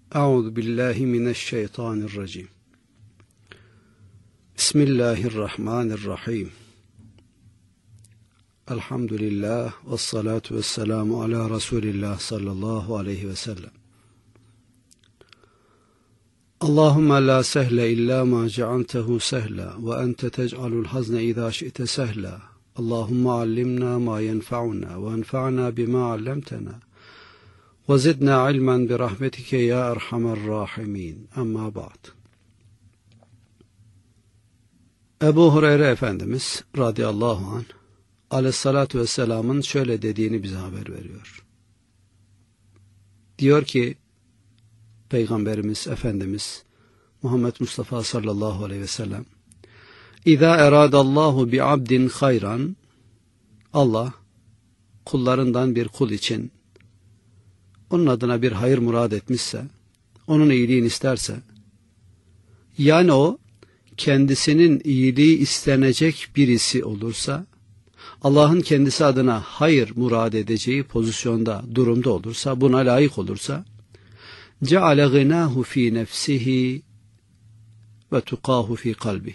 Euzu billahi mineşşeytanirracim. Bismillahirrahmanirrahim. Elhamdülillah ve salatu ve selamu ala Resulillah sallallahu aleyhi ve sellem. Allahümme la sehle illa ma cealtehu sehla ve ente tec'alul hazne idâ şi'te sehla. Allahümme allimna ma yenfa'una ve enfa'na bima allemtena. Ve zidna ilmen bi rahmetike ya erhamer rahimin. Amma ba'd. Ebu Hureyre Efendimiz radıyallahu anh aleyhissalatu vesselamın şöyle dediğini bize haber veriyor. Diyor ki Peygamberimiz Efendimiz Muhammed Mustafa sallallahu aleyhi ve sellem, İzâ eradallahu bi abdin hayran, Allah kullarından bir kul için onun adına bir hayır murad etmişse, onun iyiliğini isterse, yani o kendisinin iyiliği istenecek birisi olursa, Allah'ın kendisi adına hayır murad edeceği pozisyonda, durumda olursa, buna layık olursa, ceale gınâhu fî nefsihi ve tukâhu fî kalbi.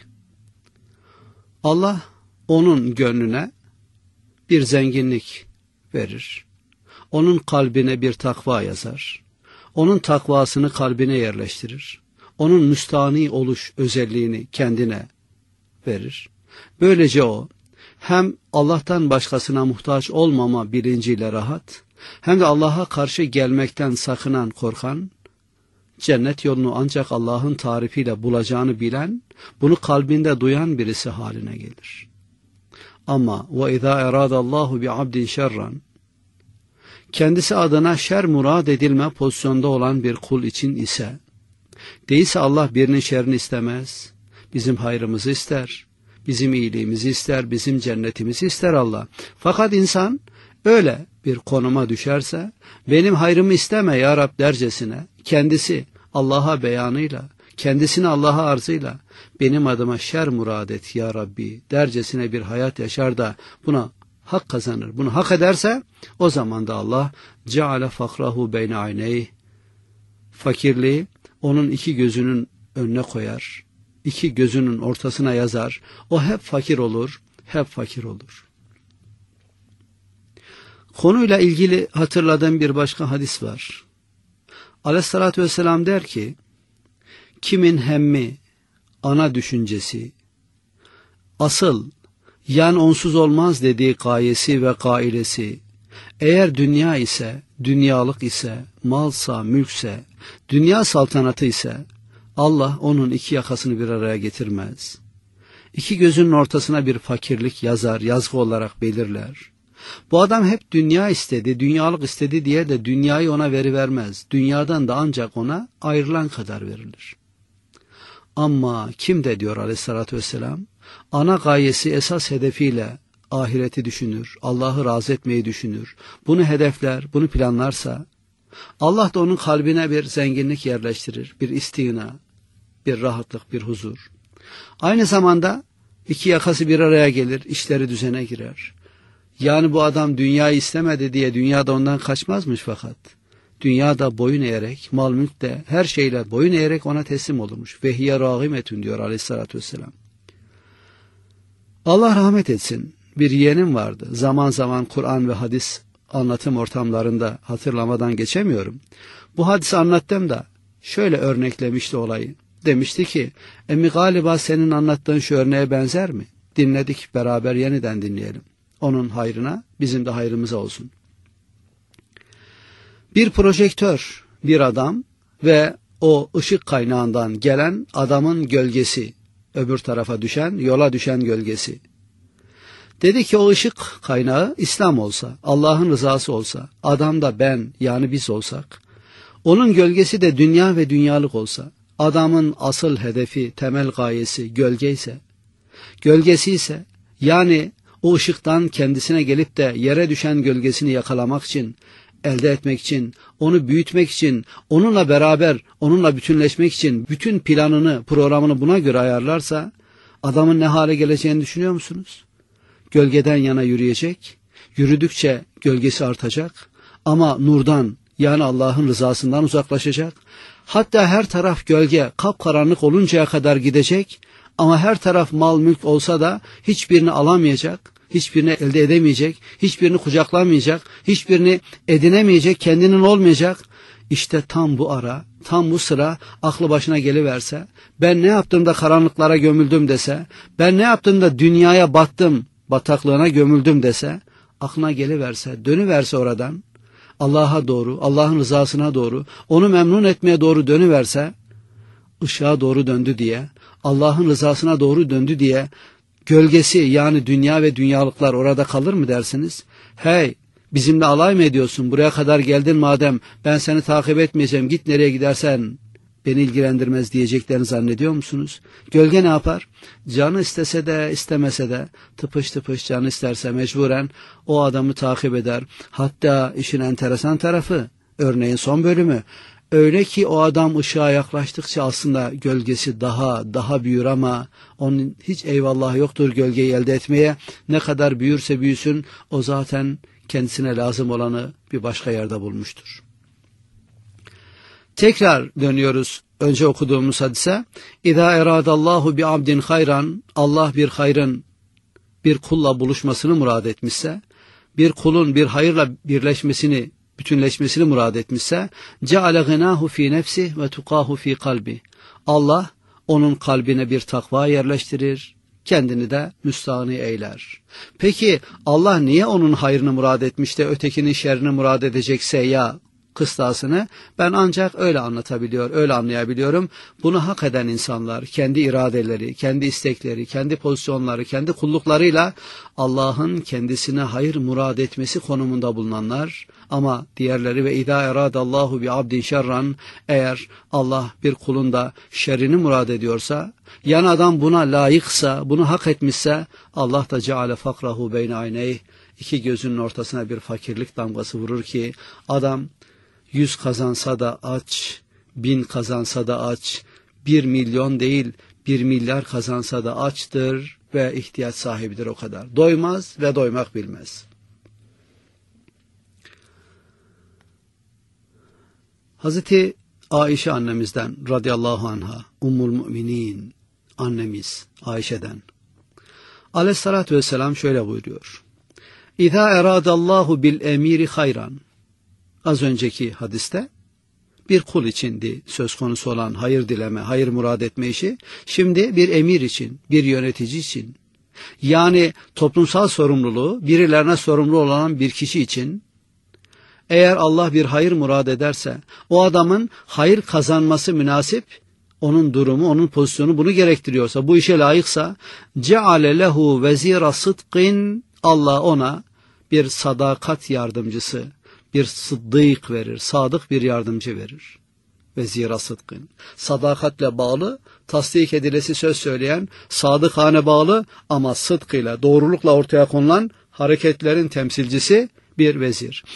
Allah onun gönlüne bir zenginlik verir. Onun kalbine bir takva yazar. Onun takvasını kalbine yerleştirir. Onun müstahni oluş özelliğini kendine verir. Böylece o hem Allah'tan başkasına muhtaç olmama bilinciyle rahat, hem de Allah'a karşı gelmekten sakınan, korkan, cennet yolunu ancak Allah'ın tarifiyle bulacağını bilen, bunu kalbinde duyan birisi haline gelir. Ama وَاِذَا اَرَادَ اللّٰهُ بِعَبْدٍ شَرًّا, kendisi adına şer murad edilme pozisyonda olan bir kul için ise, değilse Allah birinin şerrini istemez, bizim hayrımızı ister, bizim iyiliğimizi ister, bizim cennetimizi ister Allah. Fakat insan öyle bir konuma düşerse, benim hayrımı isteme ya Rab dercesine, kendisi Allah'a beyanıyla, kendisini Allah'a arzıyla, benim adıma şer murad et ya Rabbi dercesine bir hayat yaşar da buna hak kazanır, bunu hak ederse, o zaman da Allah ceale fakrahu beyne ayneyh, fakirliği onun iki gözünün önüne koyar, iki gözünün ortasına yazar, o hep fakir olur, hep fakir olur. Konuyla ilgili hatırladığım bir başka hadis var. Aleyhissalatü vesselam der ki, kimin hemmi, ana düşüncesi, asıl, yani onsuz olmaz dediği gayesi ve gailesi, eğer dünya ise, dünyalık ise, malsa, mülkse, dünya saltanatı ise, Allah onun iki yakasını bir araya getirmez. İki gözünün ortasına bir fakirlik yazar, yazgı olarak belirler. Bu adam hep dünya istedi, dünyalık istedi diye de dünyayı ona verivermez. Dünyadan da ancak ona ayrılan kadar verilir. Ama kim de diyor aleyhissalatü vesselam, ana gayesi esas hedefiyle ahireti düşünür, Allah'ı razı etmeyi düşünür, bunu hedefler, bunu planlarsa, Allah da onun kalbine bir zenginlik yerleştirir, bir istina, bir rahatlık, bir huzur. Aynı zamanda iki yakası bir araya gelir, işleri düzene girer. Yani bu adam dünyayı istemedi diye dünyada ondan kaçmazmış fakat. Dünyada boyun eğerek, mal mülk de her şeyle boyun eğerek ona teslim olurmuş. Ve hiye râgimetün diyor aleyhissalatü vesselam. Allah rahmet etsin. Bir yeğenim vardı. Zaman zaman Kur'an ve hadis anlatım ortamlarında hatırlamadan geçemiyorum. Bu hadisi anlattım da şöyle örneklemişti olayı. Demişti ki, emmi galiba senin anlattığın şu örneğe benzer mi? Dinledik, beraber yeniden dinleyelim. Onun hayrına, bizim de hayrımıza olsun. Bir projektör, bir adam ve o ışık kaynağından gelen adamın gölgesi, öbür tarafa düşen, yola düşen gölgesi. Dedi ki o ışık kaynağı İslam olsa, Allah'ın rızası olsa, adam da ben yani biz olsak, onun gölgesi de dünya ve dünyalık olsa, adamın asıl hedefi, temel gayesi gölge ise, gölgesi ise, yani o ışıktan kendisine gelip de yere düşen gölgesini yakalamak için, elde etmek için, onu büyütmek için, onunla beraber, onunla bütünleşmek için bütün planını, programını buna göre ayarlarsa, adamın ne hale geleceğini düşünüyor musunuz? Gölgeden yana yürüyecek, yürüdükçe gölgesi artacak ama nurdan Yani Allah'ın rızasından uzaklaşacak. Hatta her taraf gölge, kapkaranlık oluncaya kadar gidecek. Ama her taraf mal mülk olsa da hiçbirini alamayacak, hiçbirini elde edemeyecek, hiçbirini kucaklamayacak, hiçbirini edinemeyecek, kendinin olmayacak. İşte tam bu ara, tam bu sıra aklı başına geliverse, ben ne yaptığımda karanlıklara gömüldüm dese, ben ne yaptığımda dünyaya battım, bataklığına gömüldüm dese, aklına geliverse, dönüverse oradan, Allah'a doğru, Allah'ın rızasına doğru, onu memnun etmeye doğru dönüverse, ışığa doğru döndü diye, Allah'ın rızasına doğru döndü diye, gölgesi yani dünya ve dünyalıklar orada kalır mı dersiniz? Hey, bizimle alay mı ediyorsun? Buraya kadar geldin madem, ben seni takip etmeyeceğim, git nereye gidersen, beni ilgilendirmez diyeceklerini zannediyor musunuz? Gölge ne yapar? Canı istese de istemese de, tıpış tıpış canı isterse mecburen o adamı takip eder. Hatta işin enteresan tarafı, örneğin son bölümü, öyle ki o adam ışığa yaklaştıkça aslında gölgesi daha büyür ama onun hiç eyvallah yoktur gölgeyi elde etmeye. Ne kadar büyürse büyüsün o zaten kendisine lazım olanı bir başka yerde bulmuştur. Tekrar dönüyoruz önce okuduğumuz hadise. İza eradallahu bi abdin hayran, Allah bir hayrın bir kulla buluşmasını murad etmişse, bir kulun bir hayırla birleşmesini, bütünleşmesini murad etmişse, ceale gınahu fi nefsih ve tukahu fi kalbi. Allah onun kalbine bir takva yerleştirir, kendini de müstahni eyler. Peki Allah niye onun hayrını murad etmiş de ötekinin şerrini murad edecekse ya kıstasını, ben ancak öyle öyle anlayabiliyorum. Bunu hak eden insanlar kendi iradeleri, kendi istekleri, kendi pozisyonları, kendi kulluklarıyla Allah'ın kendisine hayır murad etmesi konumunda bulunanlar. Ama diğerleri ve idâ eradallahu bi abdin şerran, eğer Allah bir kulun da şerrini murad ediyorsa, yani adam buna layıksa, bunu hak etmişse, Allah da ceale fakrahu beyne ayneyh, iki gözünün ortasına bir fakirlik damgası vurur ki adam 100 kazansa da aç, 1000 kazansa da aç, 1 milyon değil 1 milyar kazansa da açtır ve ihtiyaç sahibidir o kadar. Doymaz ve doymak bilmez. Hazreti Ayşe annemizden radıyallahu anha, Ummul Müminin annemiz Ayşe'den aleyhissalatü vesselam şöyle buyuruyor. İzâ eradallahu bil emiri hayran. Az önceki hadiste bir kul içindi söz konusu olan hayır dileme, hayır murad etme işi. Şimdi bir emir için, bir yönetici için, yani toplumsal sorumluluğu birilerine sorumlu olan bir kişi için, eğer Allah bir hayır murad ederse, o adamın hayır kazanması münasip, onun durumu, onun pozisyonu bunu gerektiriyorsa, bu işe layıksa, ceale lehu vezira sıdkın, Allah ona bir sadakat yardımcısı, bir sıddık verir, sadık bir yardımcı verir. Vezira sıdkın. Sadakatle bağlı, tasdik edilesi söz söyleyen, sadıkhane bağlı ama sıdkıyla, doğrulukla ortaya konulan hareketlerin temsilcisi bir vezir.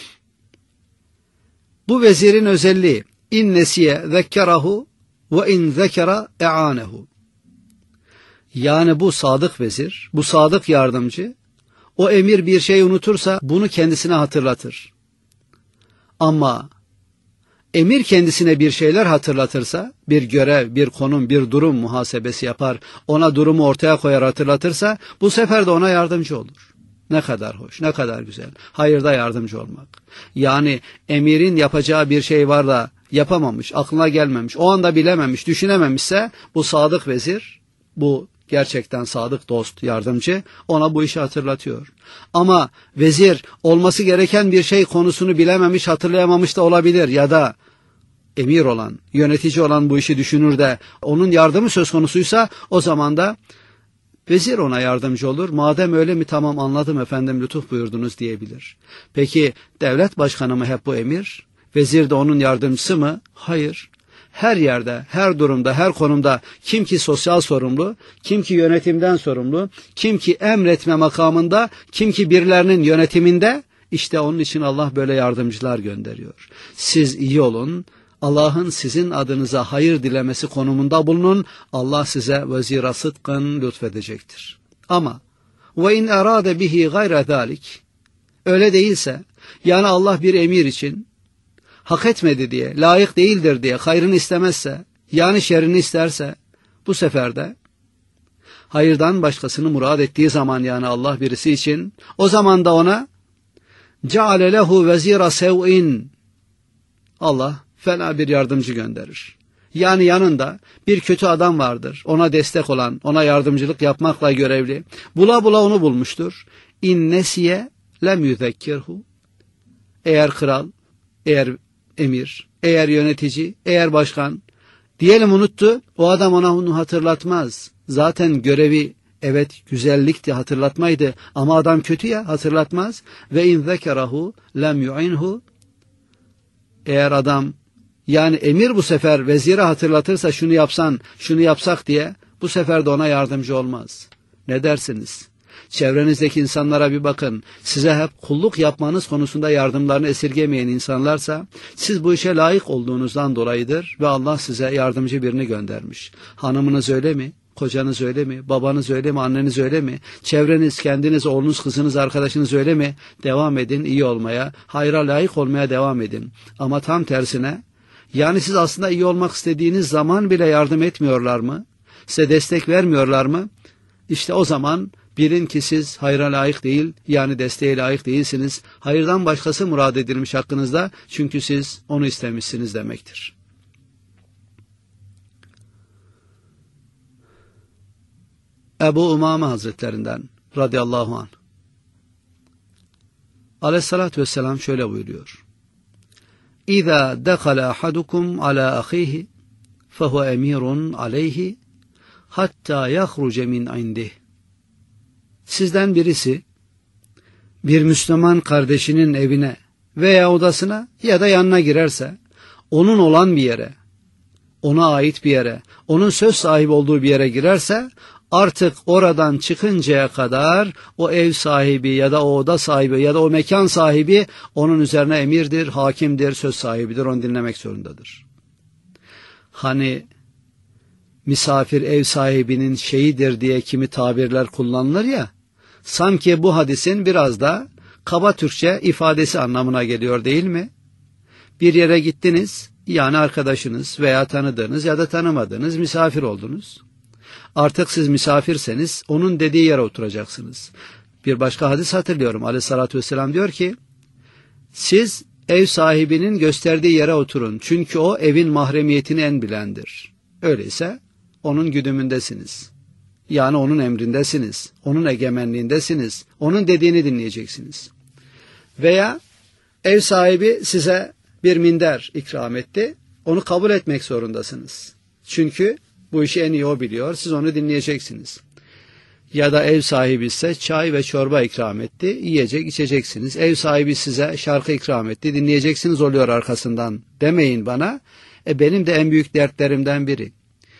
Bu vezirin özelliği, in nesiye zekkerahu ve in zekera e'anehu. Yani bu sadık vezir, bu sadık yardımcı, o emir bir şey unutursa bunu kendisine hatırlatır. Ama emir kendisine bir şeyler hatırlatırsa, bir görev, bir konum, bir durum muhasebesi yapar, ona durumu ortaya koyar hatırlatırsa, bu sefer de ona yardımcı olur. Ne kadar hoş, ne kadar güzel. Hayırda yardımcı olmak. Yani emirin yapacağı bir şey var da yapamamış, aklına gelmemiş, o anda bilememiş, düşünememişse, bu sadık vezir, bu gerçekten sadık dost, yardımcı ona bu işi hatırlatıyor. Ama vezir olması gereken bir şey konusunu bilememiş, hatırlayamamış da olabilir ya da emir olan, yönetici olan bu işi düşünür de onun yardımı söz konusuysa o zaman da vezir ona yardımcı olur. Madem öyle mi, tamam anladım efendim, lütuf buyurdunuz diyebilir. Peki devlet başkanı mı hep bu emir? Vezir de onun yardımcısı mı? Hayır. Her yerde, her durumda, her konumda kim ki sosyal sorumlu, kim ki yönetimden sorumlu, kim ki emretme makamında, kim ki birilerinin yönetiminde, işte onun için Allah böyle yardımcılar gönderiyor. Siz iyi olun, Allah'ın sizin adınıza hayır dilemesi konumunda bulunun, Allah size vezira sıdkın lütfedecektir. Ama ve in erade bihi gayre zalik, öyle değilse, yani Allah bir emir için, hak etmedi diye, layık değildir diye hayrını istemezse, yani şerrini isterse, bu sefer de hayırdan başkasını murad ettiği zaman, yani Allah birisi için, o zaman da ona ceale lehu vezira sev'in, Allah fena bir yardımcı gönderir. Yani yanında bir kötü adam vardır, ona destek olan, ona yardımcılık yapmakla görevli. Bula bula onu bulmuştur. İn nesiye lem yüzekkirhu. Eğer kral, eğer emir, eğer yönetici, eğer başkan, diyelim unuttu, o adam ona onu hatırlatmaz. Zaten görevi, evet, güzellikti, hatırlatmaydı, ama adam kötü ya, hatırlatmaz. Ve in zekerahu lem yu'inhu. Eğer adam, yani emir bu sefer vezire hatırlatırsa, şunu yapsan, şunu yapsak diye, bu sefer de ona yardımcı olmaz. Ne dersiniz? Çevrenizdeki insanlara bir bakın. Size hep kulluk yapmanız konusunda yardımlarını esirgemeyen insanlarsa, siz bu işe layık olduğunuzdan dolayıdır ve Allah size yardımcı birini göndermiş. Hanımınız öyle mi? Kocanız öyle mi? Babanız öyle mi? Anneniz öyle mi? Çevreniz, kendiniz, oğlunuz, kızınız, arkadaşınız öyle mi? Devam edin iyi olmaya, hayra layık olmaya devam edin. Ama tam tersine, yani siz aslında iyi olmak istediğiniz zaman bile yardım etmiyorlar mı? Size destek vermiyorlar mı? İşte o zaman bilin ki siz hayra layık değil, yani desteğe layık değilsiniz. Hayırdan başkası murad edilmiş hakkınızda, çünkü siz onu istemişsiniz demektir. Ebu Umame Hazretlerinden radıyallahu anh, aleyhissalatü vesselam şöyle buyuruyor: İzâ dekale ahadukum alâ ahîhi fehu emirun aleyhi hatta yahruce min indih. Sizden birisi bir Müslüman kardeşinin evine veya odasına ya da yanına girerse, onun olan bir yere, ona ait bir yere, onun söz sahibi olduğu bir yere girerse, artık oradan çıkıncaya kadar o ev sahibi ya da o oda sahibi ya da o mekan sahibi onun üzerine emirdir, hakimdir, söz sahibidir, onu dinlemek zorundadır. Hani misafir ev sahibinin şeyidir diye kimi tabirler kullanılır ya, sanki bu hadisin biraz da kaba Türkçe ifadesi anlamına geliyor değil mi? Bir yere gittiniz, yani arkadaşınız veya tanıdığınız ya da tanımadığınız misafir oldunuz. Artık siz misafirseniz onun dediği yere oturacaksınız. Bir başka hadis hatırlıyorum. Aleyhissalatü vesselam diyor ki, siz ev sahibinin gösterdiği yere oturun. Çünkü o evin mahremiyetini en bilendir. Öyleyse onun güdümündesiniz. Yani onun emrindesiniz. Onun egemenliğindesiniz. Onun dediğini dinleyeceksiniz. Veya ev sahibi size bir minder ikram etti. Onu kabul etmek zorundasınız. Çünkü bu işi en iyi o biliyor. Siz onu dinleyeceksiniz. Ya da ev sahibi ise çay ve çorba ikram etti. Yiyecek, içeceksiniz. Ev sahibi size şarkı ikram etti. Dinleyeceksiniz, oluyor arkasından. Demeyin bana. Benim de en büyük dertlerimden biri.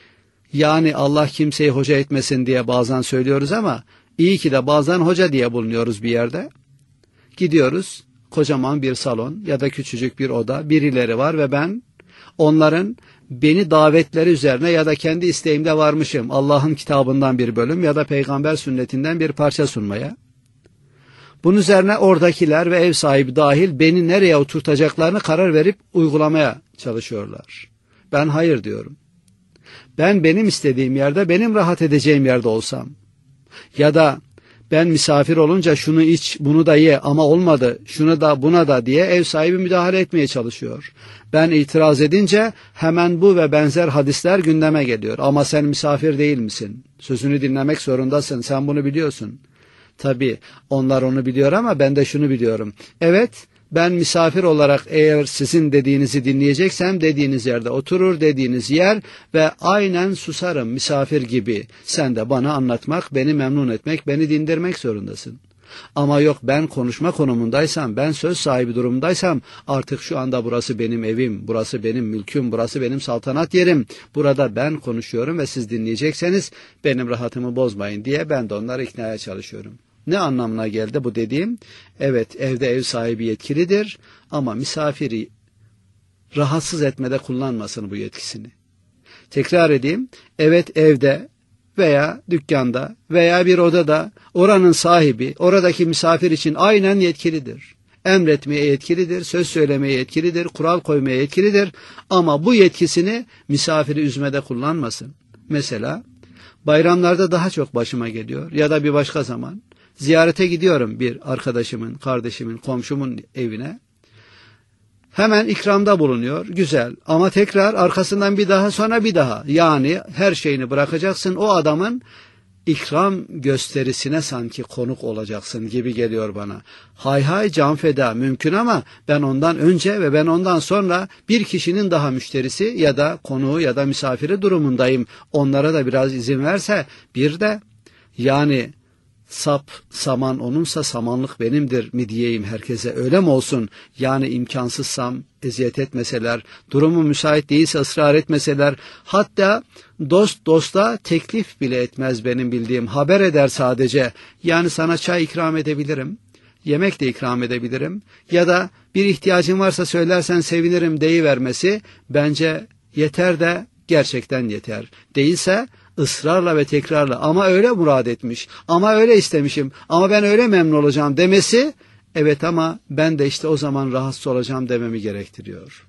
Yani Allah kimseyi hoca etmesin diye bazen söylüyoruz ama iyi ki de bazen hoca diye bulunuyoruz bir yerde. Gidiyoruz, kocaman bir salon ya da küçücük bir oda, birileri var ve ben onların beni davetleri üzerine ya da kendi isteğimde varmışım Allah'ın kitabından bir bölüm ya da peygamber sünnetinden bir parça sunmaya. Bunun üzerine oradakiler ve ev sahibi dahil beni nereye oturtacaklarını karar verip uygulamaya çalışıyorlar. Ben hayır diyorum. Ben benim istediğim yerde, benim rahat edeceğim yerde olsam ya da ben misafir olunca şunu iç, bunu da ye ama olmadı, şunu da buna da diye ev sahibi müdahale etmeye çalışıyor. Ben itiraz edince hemen bu ve benzer hadisler gündeme geliyor. Ama sen misafir değil misin? Sözünü dinlemek zorundasın, sen bunu biliyorsun. Tabii onlar onu biliyor ama ben de şunu biliyorum. Evet, ben misafir olarak eğer sizin dediğinizi dinleyeceksem dediğiniz yerde oturur, dediğiniz yer ve aynen susarım misafir gibi. Sen de bana anlatmak, beni memnun etmek, beni dindirmek zorundasın. Ama yok, ben konuşma konumundaysam, ben söz sahibi durumdaysam artık şu anda burası benim evim, burası benim mülküm, burası benim saltanat yerim. Burada ben konuşuyorum ve siz dinleyecekseniz benim rahatımı bozmayın diye ben de onları iknaya çalışıyorum. Ne anlamına geldi bu dediğim? Evet, evde ev sahibi yetkilidir ama misafiri rahatsız etmede kullanmasın bu yetkisini. Tekrar edeyim, evet evde veya dükkanda veya bir odada oranın sahibi oradaki misafir için aynen yetkilidir. Emretmeye yetkilidir, söz söylemeye yetkilidir, kural koymaya yetkilidir. Ama bu yetkisini misafiri üzmede kullanmasın. Mesela bayramlarda daha çok başıma geliyor ya da bir başka zaman. Ziyarete gidiyorum bir arkadaşımın, kardeşimin, komşumun evine. Hemen ikramda bulunuyor. Güzel. Ama tekrar arkasından bir daha, sonra bir daha. Yani her şeyini bırakacaksın. O adamın ikram gösterisine sanki konuk olacaksın gibi geliyor bana. Hay hay, can feda mümkün ama ben ondan önce ve ben ondan sonra bir kişinin daha müşterisi ya da konuğu ya da misafiri durumundayım. Onlara da biraz izin verse, bir de yani sap saman onunsa samanlık benimdir mi diyeyim herkese, öyle mi olsun? Yani imkansızsam eziyet etmeseler, durumu müsait değilse ısrar etmeseler, hatta dost dosta teklif bile etmez benim bildiğim, haber eder sadece. Yani sana çay ikram edebilirim, yemek de ikram edebilirim ya da bir ihtiyacın varsa söylersen sevinirim deyivermesi bence yeter de gerçekten yeter. Değilse ısrarla ve tekrarla ama öyle murad etmiş, ama öyle istemişim, ama ben öyle memnun olacağım demesi, evet ama ben de işte o zaman rahatsız olacağım dememi gerektiriyor.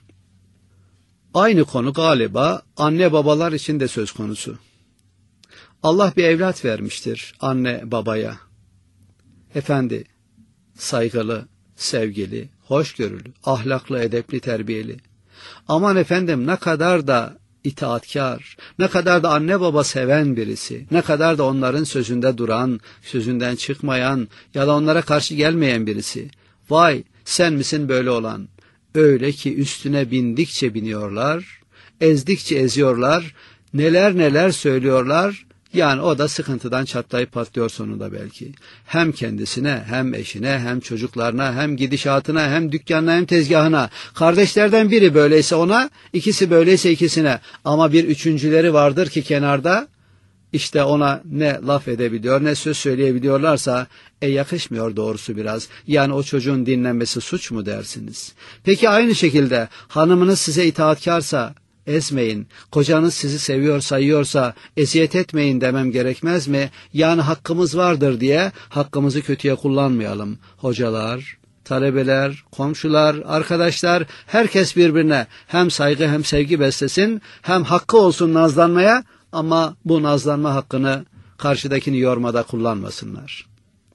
Aynı konu galiba anne babalar için de söz konusu. Allah bir evlat vermiştir anne babaya. Efendi, saygılı, sevgili, hoşgörülü, ahlaklı, edepli, terbiyeli. Aman efendim ne kadar da itaatkar, ne kadar da anne baba seven birisi, ne kadar da onların sözünde duran, sözünden çıkmayan ya da onlara karşı gelmeyen birisi. Vay, sen misin böyle olan? Öyle ki üstüne bindikçe biniyorlar, ezdikçe eziyorlar, neler neler söylüyorlar. Yani o da sıkıntıdan çatlayıp patlıyor sonunda belki. Hem kendisine, hem eşine, hem çocuklarına, hem gidişatına, hem dükkanına, hem tezgahına. Kardeşlerden biri böyleyse ona, ikisi böyleyse ikisine. Ama bir üçüncüleri vardır ki kenarda, işte ona ne laf edebiliyor, ne söz söyleyebiliyorlarsa, yakışmıyor doğrusu biraz. Yani o çocuğun dinlenmesi suç mu dersiniz? Peki aynı şekilde hanımınız size itaatkarsa, ezmeyin. Kocanız sizi seviyor sayıyorsa eziyet etmeyin demem gerekmez mi? Yani hakkımız vardır diye hakkımızı kötüye kullanmayalım. Hocalar, talebeler, komşular, arkadaşlar, herkes birbirine hem saygı hem sevgi beslesin, hem hakkı olsun nazlanmaya, ama bu nazlanma hakkını karşıdakini yormada kullanmasınlar.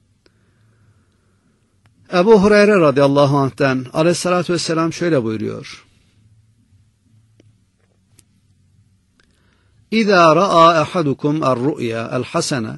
Ebu Hureyre radıyallahu anh'ten aleyhissalatü vesselam şöyle buyuruyor. İzâ ra'â ehadukum er-ru'ya el-hasene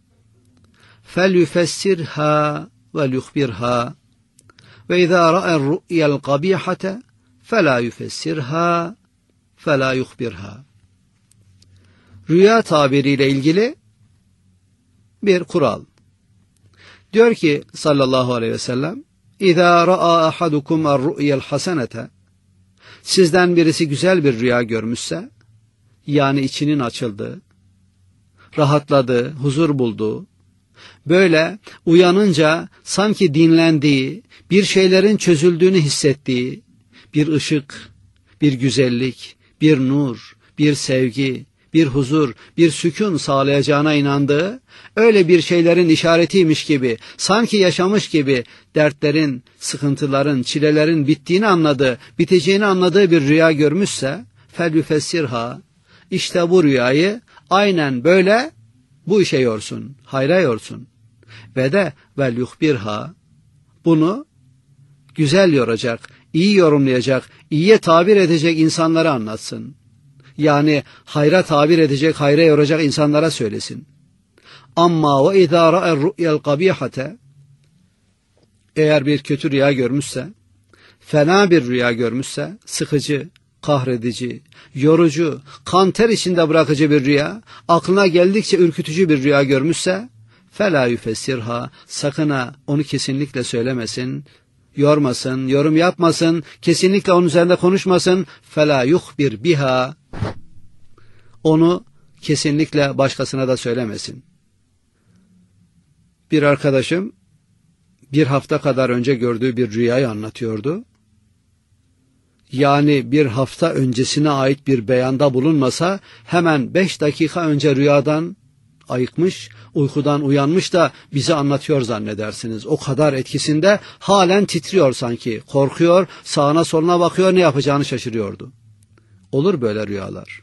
felyufessirhâ ve yuhbirhâ ve izâ ra'â er-ru'ya el-kabîhate felâ yufessirhâ felâ yuhbirhâ. Rüya tabiriyle ilgili bir kural. Diyor ki sallallahu aleyhi ve sellem, İzâ ra'â ehadukum er-ru'ya el-hasenete, sizden birisi güzel bir rüya görmüşse, yani içinin açıldığı, rahatladığı, huzur bulduğu, böyle uyanınca sanki dinlendiği, bir şeylerin çözüldüğünü hissettiği, bir ışık, bir güzellik, bir nur, bir sevgi, bir huzur, bir sükun sağlayacağına inandığı, öyle bir şeylerin işaretiymiş gibi, sanki yaşamış gibi dertlerin, sıkıntıların, çilelerin bittiğini anladığı, biteceğini anladığı bir rüya görmüşse, فَلْيُفَسِّرْهَا, İşte bu rüyayı aynen böyle bu işe yorsun, hayra yorsun. Ve de وَلْيُخْبِرْهَا, bunu güzel yoracak, iyi yorumlayacak, iyiye tabir edecek insanlara anlatsın. Yani hayra tabir edecek, hayra yoracak insanlara söylesin. Amma ve izâ ra'er ru'yel kabîhate, eğer bir kötü rüya görmüşse, fena bir rüya görmüşse, sıkıcı, kahredici, yorucu, kan ter içinde bırakıcı bir rüya, aklına geldikçe ürkütücü bir rüya görmüşse, فَلَا يُفَسِّرْهَا, sakın ha onu kesinlikle söylemesin, yormasın, yorum yapmasın, kesinlikle onun üzerinde konuşmasın. فَلَا يُخْبِرْ biha, onu kesinlikle başkasına da söylemesin. Bir arkadaşım bir hafta kadar önce gördüğü bir rüyayı anlatıyordu. Yani bir hafta öncesine ait bir beyanda bulunmasa hemen 5 dakika önce rüyadan ayıkmış, uykudan uyanmış da bize anlatıyor zannedersiniz. O kadar etkisinde halen titriyor sanki, korkuyor, sağına soluna bakıyor, ne yapacağını şaşırıyordu. Olur böyle rüyalar.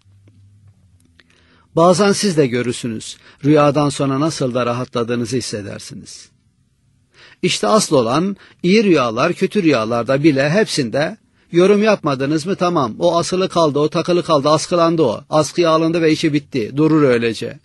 Bazen siz de görürsünüz, rüyadan sonra nasıl da rahatladığınızı hissedersiniz. İşte asıl olan iyi rüyalar, kötü rüyalarda bile hepsinde yorum yapmadınız mı tamam, o asılı kaldı, o takılı kaldı, askılandı o, askıya alındı ve işi bitti, durur öylece.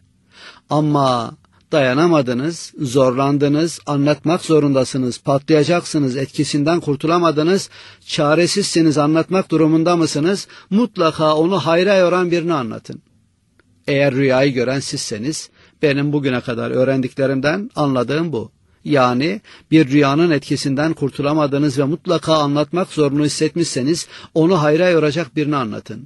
Ama dayanamadınız, zorlandınız, anlatmak zorundasınız, patlayacaksınız, etkisinden kurtulamadınız, çaresizsiniz, anlatmak durumunda mısınız? Mutlaka onu hayra yoran birini anlatın. Eğer rüyayı gören sizseniz, benim bugüne kadar öğrendiklerimden anladığım bu. Yani bir rüyanın etkisinden kurtulamadınız ve mutlaka anlatmak zorunu hissetmişseniz, onu hayra yoracak birini anlatın.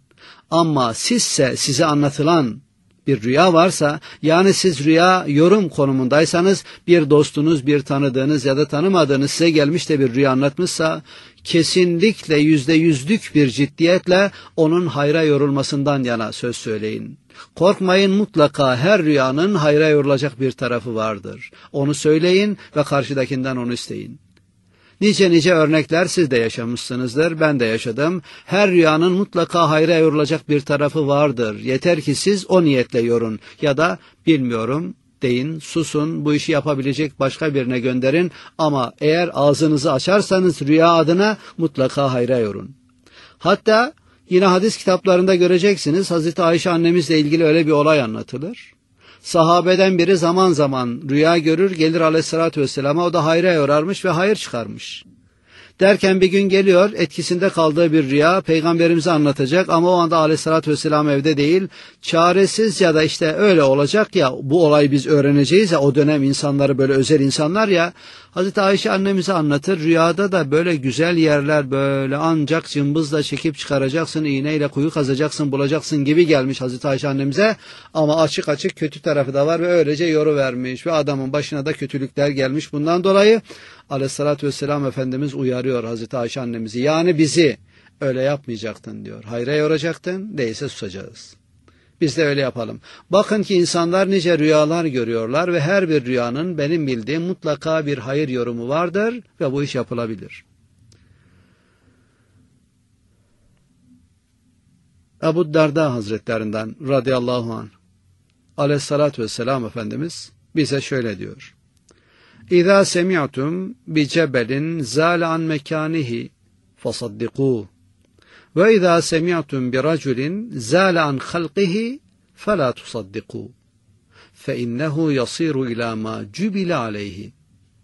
Ama sizse, size anlatılan bir rüya varsa, yani siz rüya yorum konumundaysanız, bir dostunuz, bir tanıdığınız ya da tanımadığınız size gelmiş de bir rüya anlatmışsa, kesinlikle %100'lük bir ciddiyetle onun hayra yorulmasından yana söz söyleyin. Korkmayın, mutlaka her rüyanın hayra yorulacak bir tarafı vardır. Onu söyleyin ve karşıdakinden onu isteyin. Nice örnekler siz de yaşamışsınızdır, ben de yaşadım. Her rüyanın mutlaka hayra yorulacak bir tarafı vardır. Yeter ki siz o niyetle yorun ya da bilmiyorum deyin, susun, bu işi yapabilecek başka birine gönderin. Ama eğer ağzınızı açarsanız rüya adına mutlaka hayra yorun. Hatta yine hadis kitaplarında göreceksiniz, Hazreti Ayşe annemizle ilgili öyle bir olay anlatılır. Sahabeden biri zaman zaman rüya görür, gelir aleyhissalatü vesselama, o da hayra yorarmış ve hayır çıkarmış. Derken bir gün geliyor, etkisinde kaldığı bir rüya peygamberimize anlatacak ama o anda aleyhissalatü vesselam evde değil, çaresiz ya da işte öyle olacak ya, bu olayı biz öğreneceğiz ya, o dönem insanları böyle özel insanlar ya, Hazreti Ayşe annemize anlatır, rüyada da böyle güzel yerler, böyle ancak cımbızla çekip çıkaracaksın, iğneyle kuyu kazacaksın, bulacaksın gibi gelmiş Hazreti Ayşe annemize, ama açık açık kötü tarafı da var ve öylece yoruvermiş ve adamın başına da kötülükler gelmiş. Bundan dolayı aleyhissalatü vesselam Efendimiz uyarıyor Hazreti Ayşe annemizi, yani bizi öyle yapmayacaktın diyor, hayra yoracaktın, değilse susacağız. Biz de öyle yapalım. Bakın ki insanlar nice rüyalar görüyorlar ve her bir rüyanın benim bildiğim mutlaka bir hayır yorumu vardır ve bu iş yapılabilir. Ebu Derda Hazretlerinden radıyallahu anh, aleyhissalatü vesselam Efendimiz bize şöyle diyor: İzâ semi'tum bi cebelin zâle an mekânihi fasaddikûh. Ve izâ semi'tum bi raculin zâle an halqihi felâ tusaddikûh. Fe innehu yasîru ilâ mâ cübile aleyhi.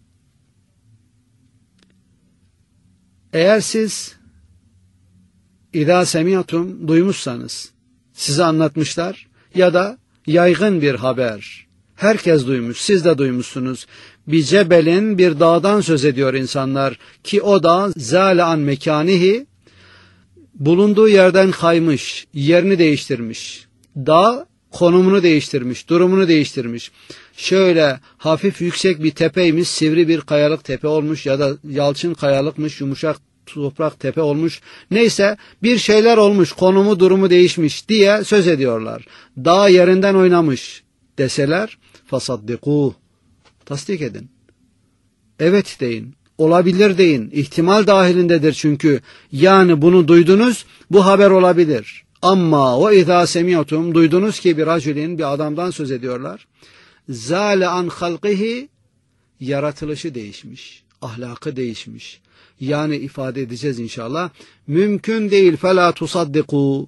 Eğer siz İzâ semi'tum duymuşsanız, size anlatmışlar ya da yaygın bir haber, herkes duymuş, siz de duymuşsunuz. Bir cebelin, bir dağdan söz ediyor insanlar ki o dağ zâle an mekânihi, bulunduğu yerden kaymış, yerini değiştirmiş. Dağ konumunu değiştirmiş, durumunu değiştirmiş. Şöyle hafif yüksek bir tepeymiş, sivri bir kayalık tepe olmuş ya da yalçın kayalıkmış, yumuşak toprak tepe olmuş. Neyse bir şeyler olmuş, konumu durumu değişmiş diye söz ediyorlar. Dağ yerinden oynamış deseler, fasaddikuh, tasdik edin. Evet deyin, olabilir deyin, ihtimal dahilindedir çünkü. Yani bunu duydunuz, bu haber olabilir. Ama o izâ semi'tum, duydunuz ki bir raculin, bir adamdan söz ediyorlar. Zâle an halqihi, yaratılışı değişmiş, ahlakı değişmiş. Yani ifade edeceğiz inşallah. Mümkün değil, felâ tusaddikû.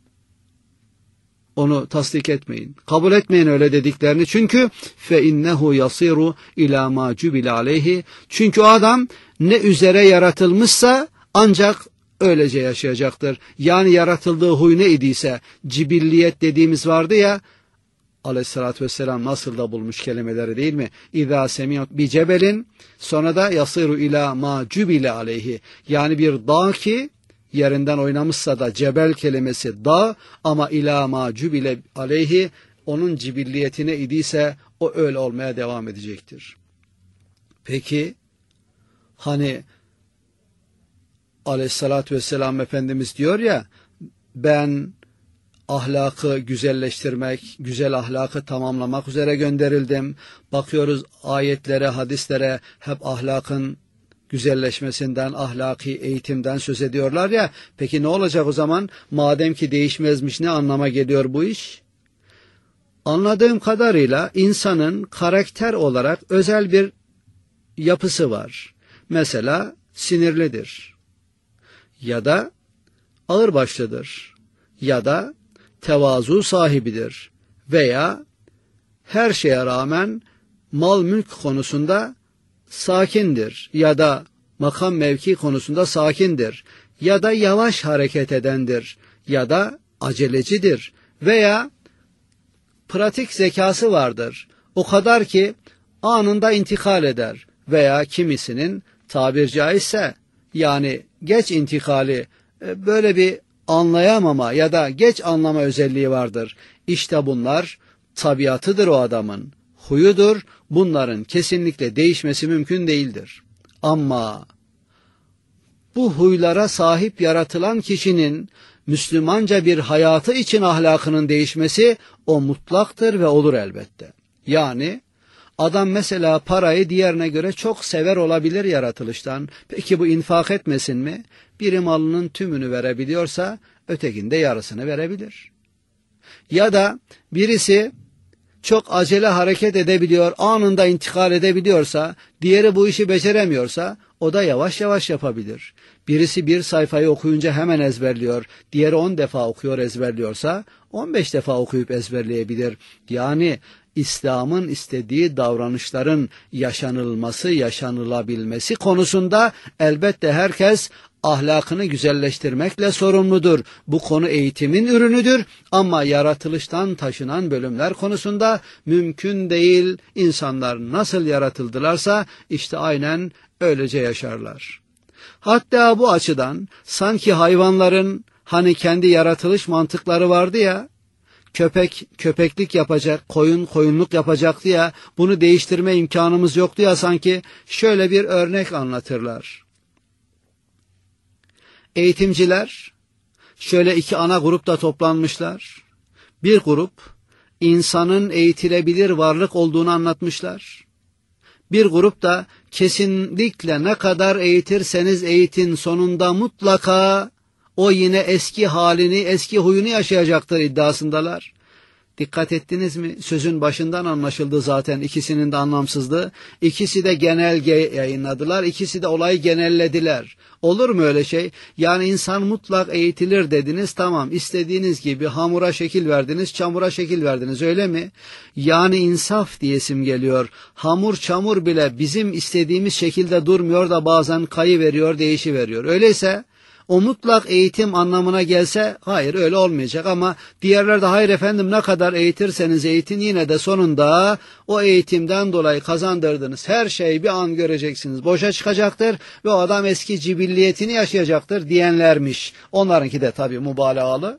Onu tasdik etmeyin. Kabul etmeyin öyle dediklerini. Çünkü fe innehu yasiru ila ma cubile aleyhi. Çünkü o adam ne üzere yaratılmışsa ancak öylece yaşayacaktır. Yani yaratıldığı huy ne idiyse, cibilliyet dediğimiz vardı ya, aleyhissalatü vesselam nasıl da bulmuş kelimeleri, değil mi? İzâ semi'ut bi cebelin, sonra da yasiru ila ma cubile aleyhi. Yani bir dağ ki yerinden oynamışsa da, cebel kelimesi dağ, ama ila ma cubile aleyhi, onun cibilliyetine idiyse o öyle olmaya devam edecektir. Peki hani aleyhissalatü vesselam Efendimiz diyor ya, ben ahlakı güzelleştirmek, güzel ahlakı tamamlamak üzere gönderildim. Bakıyoruz ayetlere, hadislere hep ahlakın güzelleşmesinden, ahlaki eğitimden söz ediyorlar ya. Peki ne olacak o zaman? Madem ki değişmezmiş, ne anlama geliyor bu iş? Anladığım kadarıyla insanın karakter olarak özel bir yapısı var. Mesela sinirlidir ya da ağırbaşlıdır ya da tevazu sahibidir veya her şeye rağmen mal mülk konusunda sakindir ya da makam mevki konusunda sakindir ya da yavaş hareket edendir ya da acelecidir veya pratik zekası vardır. O kadar ki anında intikal eder veya kimisinin tabir caizse yani geç intikali böyle bir anlayamama ya da geç anlama özelliği vardır. İşte bunlar tabiatıdır o adamın, huyudur. Bunların kesinlikle değişmesi mümkün değildir. Ama bu huylara sahip yaratılan kişinin Müslümanca bir hayatı için ahlakının değişmesi o mutlaktır ve olur elbette. Yani adam mesela parayı diğerine göre çok sever olabilir yaratılıştan. Peki bu infak etmesin mi? Biri malının tümünü verebiliyorsa ötekinde yarısını verebilir. Ya da birisi çok acele hareket edebiliyor, anında intikal edebiliyorsa, diğeri bu işi beceremiyorsa o da yavaş yavaş yapabilir. Birisi bir sayfayı okuyunca hemen ezberliyor, diğeri 10 defa okuyor ezberliyorsa 15 defa okuyup ezberleyebilir. Yani İslam'ın istediği davranışların yaşanılması, yaşanılabilmesi konusunda elbette herkes ahlakını güzelleştirmekle sorumludur. Bu konu eğitimin ürünüdür ama yaratılıştan taşınan bölümler konusunda mümkün değil. İnsanlar nasıl yaratıldılarsa işte aynen öylece yaşarlar. Hatta bu açıdan sanki hayvanların hani kendi yaratılış mantıkları vardı ya, köpek köpeklik yapacak, koyun koyunluk yapacaktı ya, bunu değiştirme imkanımız yoktu ya, sanki şöyle bir örnek anlatırlar. Eğitimciler şöyle iki ana grupta toplanmışlar. Bir grup insanın eğitilebilir varlık olduğunu anlatmışlar. Bir grup da kesinlikle ne kadar eğitirseniz eğitin sonunda mutlaka o yine eski halini, eski huyunu yaşayacaktır iddiasındalar. Dikkat ettiniz mi? Sözün başından anlaşıldı zaten ikisinin de anlamsızlığı. İkisi de genelge yayınladılar, ikisi de olayı genellediler. Olur mu öyle şey? Yani insan mutlak eğitilir dediniz, tamam, istediğiniz gibi hamura şekil verdiniz, çamura şekil verdiniz, öyle mi? Yani insaf diyesim geliyor. Hamur çamur bile bizim istediğimiz şekilde durmuyor da bazen kayıveriyor, değişiveriyor. Öyleyse o mutlak eğitim anlamına gelse hayır öyle olmayacak, ama diğerler de hayır efendim ne kadar eğitirseniz eğitin yine de sonunda o eğitimden dolayı kazandırdığınız her şeyi bir an göreceksiniz, boşa çıkacaktır ve o adam eski cibilliyetini yaşayacaktır diyenlermiş. Onlarınki de tabii mübalağalı.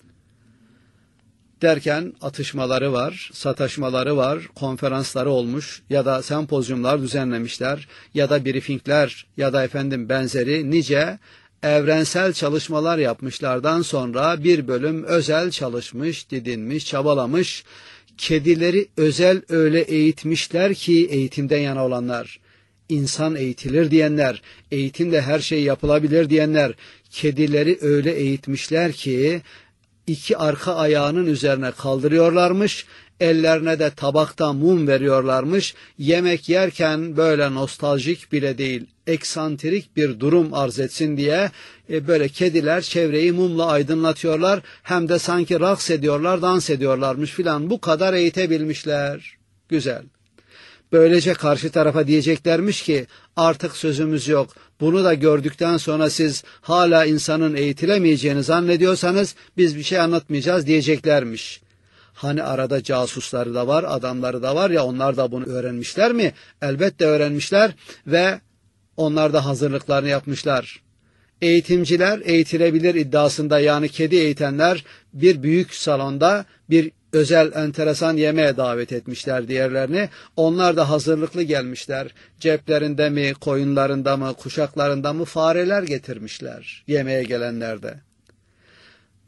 Derken atışmaları var, sataşmaları var, konferansları olmuş ya da sempozyumlar düzenlemişler ya da briefingler ya da benzeri nice evrensel çalışmalar yapmışlardan sonra bir bölüm özel çalışmış, didinmiş, çabalamış. Kedileri özel öyle eğitmişler ki, eğitimden yana olanlar, insan eğitilir diyenler, eğitimle her şey yapılabilir diyenler, kedileri öyle eğitmişler ki iki arka ayağının üzerine kaldırıyorlarmış, ellerine de tabakta mum veriyorlarmış. Yemek yerken böyle nostaljik bile değil, eksantrik bir durum arz etsin diye böyle kediler çevreyi mumla aydınlatıyorlar. Hem de sanki raks ediyorlar, dans ediyorlarmış filan. Bu kadar eğitebilmişler. Güzel. Böylece karşı tarafa diyeceklermiş ki artık sözümüz yok. Bunu da gördükten sonra siz hala insanın eğitilemeyeceğini zannediyorsanız biz bir şey anlatmayacağız diyeceklermiş. Hani arada casusları da var, adamları da var ya, onlar da bunu öğrenmişler mi? Elbette öğrenmişler ve onlar da hazırlıklarını yapmışlar. Eğitimciler eğitilebilir iddiasında, yani kedi eğitenler bir büyük salonda bir özel enteresan yemeğe davet etmişler diğerlerini. Onlar da hazırlıklı gelmişler. Ceplerinde mi, koyunlarında mı, kuşaklarında mı fareler getirmişler yemeğe gelenler de.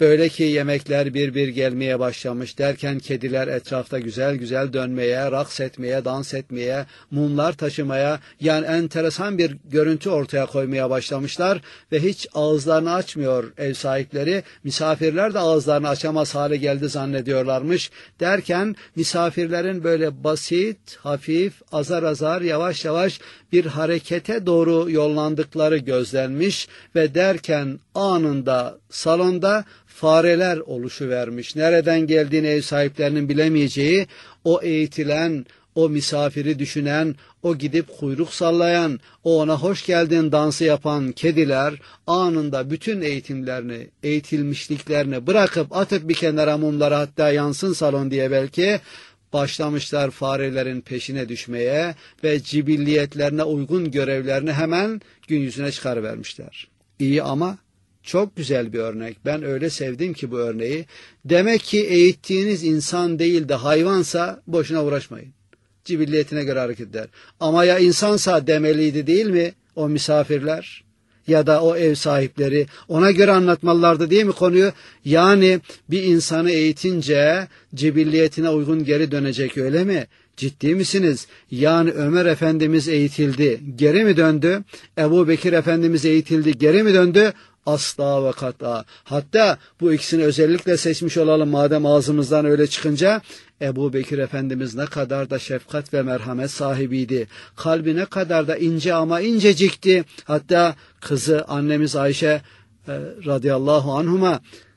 Böyle ki yemekler bir bir gelmeye başlamış derken kediler etrafta güzel güzel dönmeye, raks etmeye, dans etmeye, mumlar taşımaya, yani enteresan bir görüntü ortaya koymaya başlamışlar ve hiç ağızlarını açmıyor ev sahipleri. Misafirler de ağızlarını açamaz hale geldi zannediyorlarmış. Derken misafirlerin böyle basit, hafif, azar azar, yavaş yavaş bir harekete doğru yollandıkları gözlenmiş ve derken anında salonda fareler oluşuvermiş. Nereden geldiğini ev sahiplerinin bilemeyeceği, o eğitilen, o misafiri düşünen, o gidip kuyruk sallayan, o ona hoş geldin dansı yapan kediler anında bütün eğitimlerini, eğitilmişliklerini bırakıp atıp bir kenara mumlara, hatta yansın salon diye belki, başlamışlar farelerin peşine düşmeye ve cibilliyetlerine uygun görevlerini hemen gün yüzüne çıkarıvermişler. İyi ama çok güzel bir örnek. Ben öyle sevdim ki bu örneği. Demek ki eğittiğiniz insan değil de hayvansa boşuna uğraşmayın. Cibilliyetine göre hareket eder. Ama ya insansa demeliydi değil mi o misafirler? Ya da o ev sahipleri ona göre anlatmalılardı değil mi konuyu? Yani bir insanı eğitince cibilliyetine uygun geri dönecek, öyle mi? Ciddi misiniz? Yani Ömer Efendimiz eğitildi, geri mi döndü? Ebu Bekir Efendimiz eğitildi, geri mi döndü? Asla ve kat'a. Hatta bu ikisini özellikle seçmiş olalım madem ağzımızdan öyle çıkınca. Ebu Bekir Efendimiz ne kadar da şefkat ve merhamet sahibiydi. Kalbi ne kadar da ince ama incecikti. Hatta kızı annemiz Ayşe radıyallahu anhuma,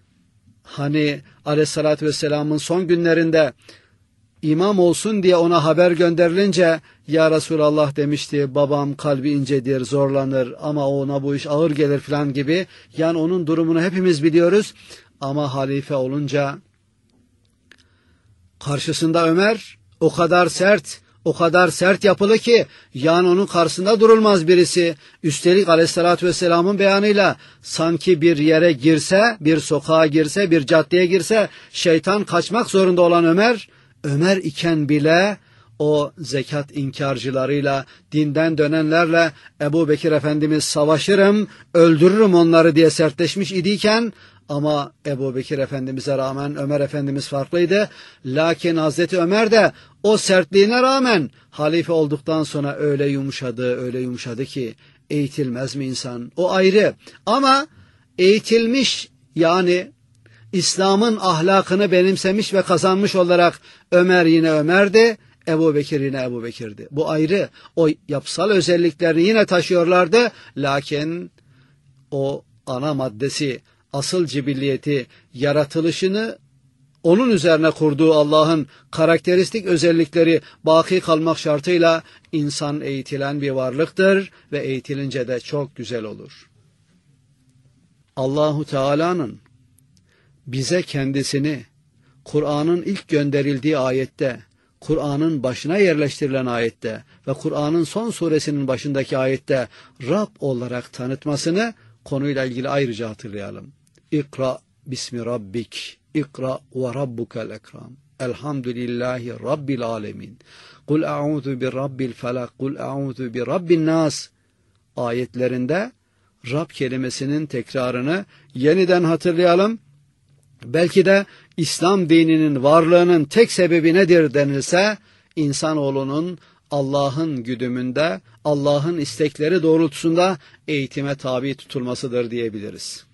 hani aleyhissalatü vesselamın son günlerinde imam olsun diye ona haber gönderilince, ya Resulallah demişti, babam kalbi incedir, zorlanır ama ona bu iş ağır gelir falan gibi. Yani onun durumunu hepimiz biliyoruz ama halife olunca karşısında Ömer o kadar sert yapılı ki yani onun karşısında durulmaz birisi. Üstelik aleyhissalatü vesselamın beyanıyla sanki bir yere girse, bir sokağa girse, bir caddeye girse şeytan kaçmak zorunda olan Ömer iken bile o zekat inkarcılarıyla, dinden dönenlerle Ebu Bekir Efendimiz savaşırım, öldürürüm onları diye sertleşmiş idiyken, ama Ebu Bekir Efendimiz'e rağmen Ömer Efendimiz farklıydı. Lakin Hazreti Ömer de o sertliğine rağmen halife olduktan sonra öyle yumuşadı ki eğitilmez mi insan? O ayrı. Ama eğitilmiş, yani İslam'ın ahlakını benimsemiş ve kazanmış olarak Ömer yine Ömer'di, Ebu Bekir yine Ebu Bekir'di. Bu ayrı. O yapısal özelliklerini yine taşıyorlardı. Lakin o ana maddesi, asıl cibilliyeti, yaratılışını onun üzerine kurduğu Allah'ın karakteristik özellikleri baki kalmak şartıyla insan eğitilen bir varlıktır ve eğitilince de çok güzel olur. Allahu Teala'nın bize kendisini Kur'an'ın ilk gönderildiği ayette, Kur'an'ın başına yerleştirilen ayette ve Kur'an'ın son suresinin başındaki ayette Rab olarak tanıtmasını konuyla ilgili ayrıca hatırlayalım. İkra bismi rabbik, ikra ve rabbukel ekram. Elhamdülillahi rabbil alemin. Kul a'udhu bi rabbil felak, kul a'udhu bi rabbin nas ayetlerinde Rab kelimesinin tekrarını yeniden hatırlayalım. Belki de İslam dininin varlığının tek sebebi nedir denilse, insanoğlunun Allah'ın güdümünde, Allah'ın istekleri doğrultusunda eğitime tabi tutulmasıdır diyebiliriz.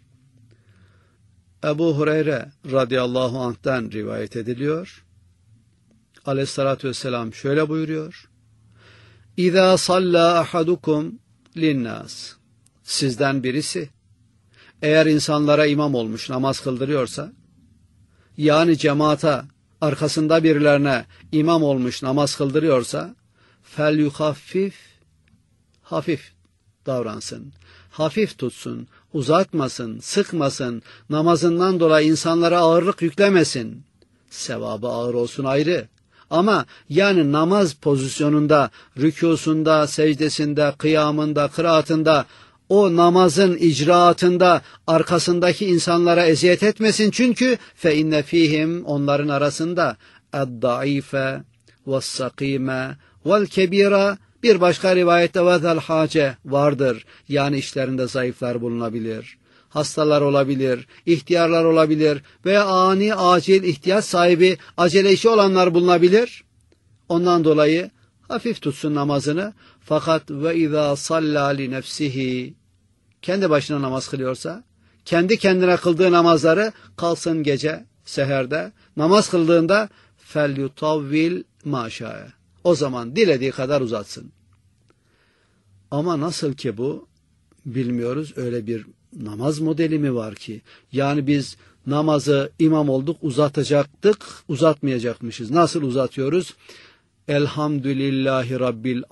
Ebu Hureyre radıyallahu anh'ten rivayet ediliyor. Aleyhissalatü vesselam şöyle buyuruyor. İzâ sallâ ahadukum linnâs. Sizden birisi eğer insanlara imam olmuş, namaz kıldırıyorsa, yani cemaata, arkasında birilerine imam olmuş, namaz kıldırıyorsa, fel yuhaffif, hafif davransın, hafif tutsun, uzatmasın, sıkmasın, namazından dolayı insanlara ağırlık yüklemesin. Sevabı ağır olsun ayrı. Ama yani namaz pozisyonunda, rükûsunda, secdesinde, kıyamında, kıraatında, o namazın icraatında arkasındaki insanlara eziyet etmesin. Çünkü fe inne fihim, onların arasında ed-daife ve's-sakime vel-kebira, bir başka rivayette vezel hace vardır. Yani işlerinde zayıflar bulunabilir. hastalar olabilir, ihtiyarlar olabilir veya ani acil ihtiyaç sahibi acele işi olanlar bulunabilir. Ondan dolayı hafif tutsun namazını. Fakat ve izâ sallâ li nefsihi, kendi başına namaz kılıyorsa, kendi kendine kıldığı namazları kalsın gece seherde namaz kıldığında fel yutavvil maşâe, o zaman dilediği kadar uzatsın. Ama nasıl ki bu bilmiyoruz, öyle bir namaz modeli mi var ki? Yani biz namazı imam olduk, uzatacaktık, uzatmayacakmışız. Nasıl uzatıyoruz? Elhamdülillahi Rabbil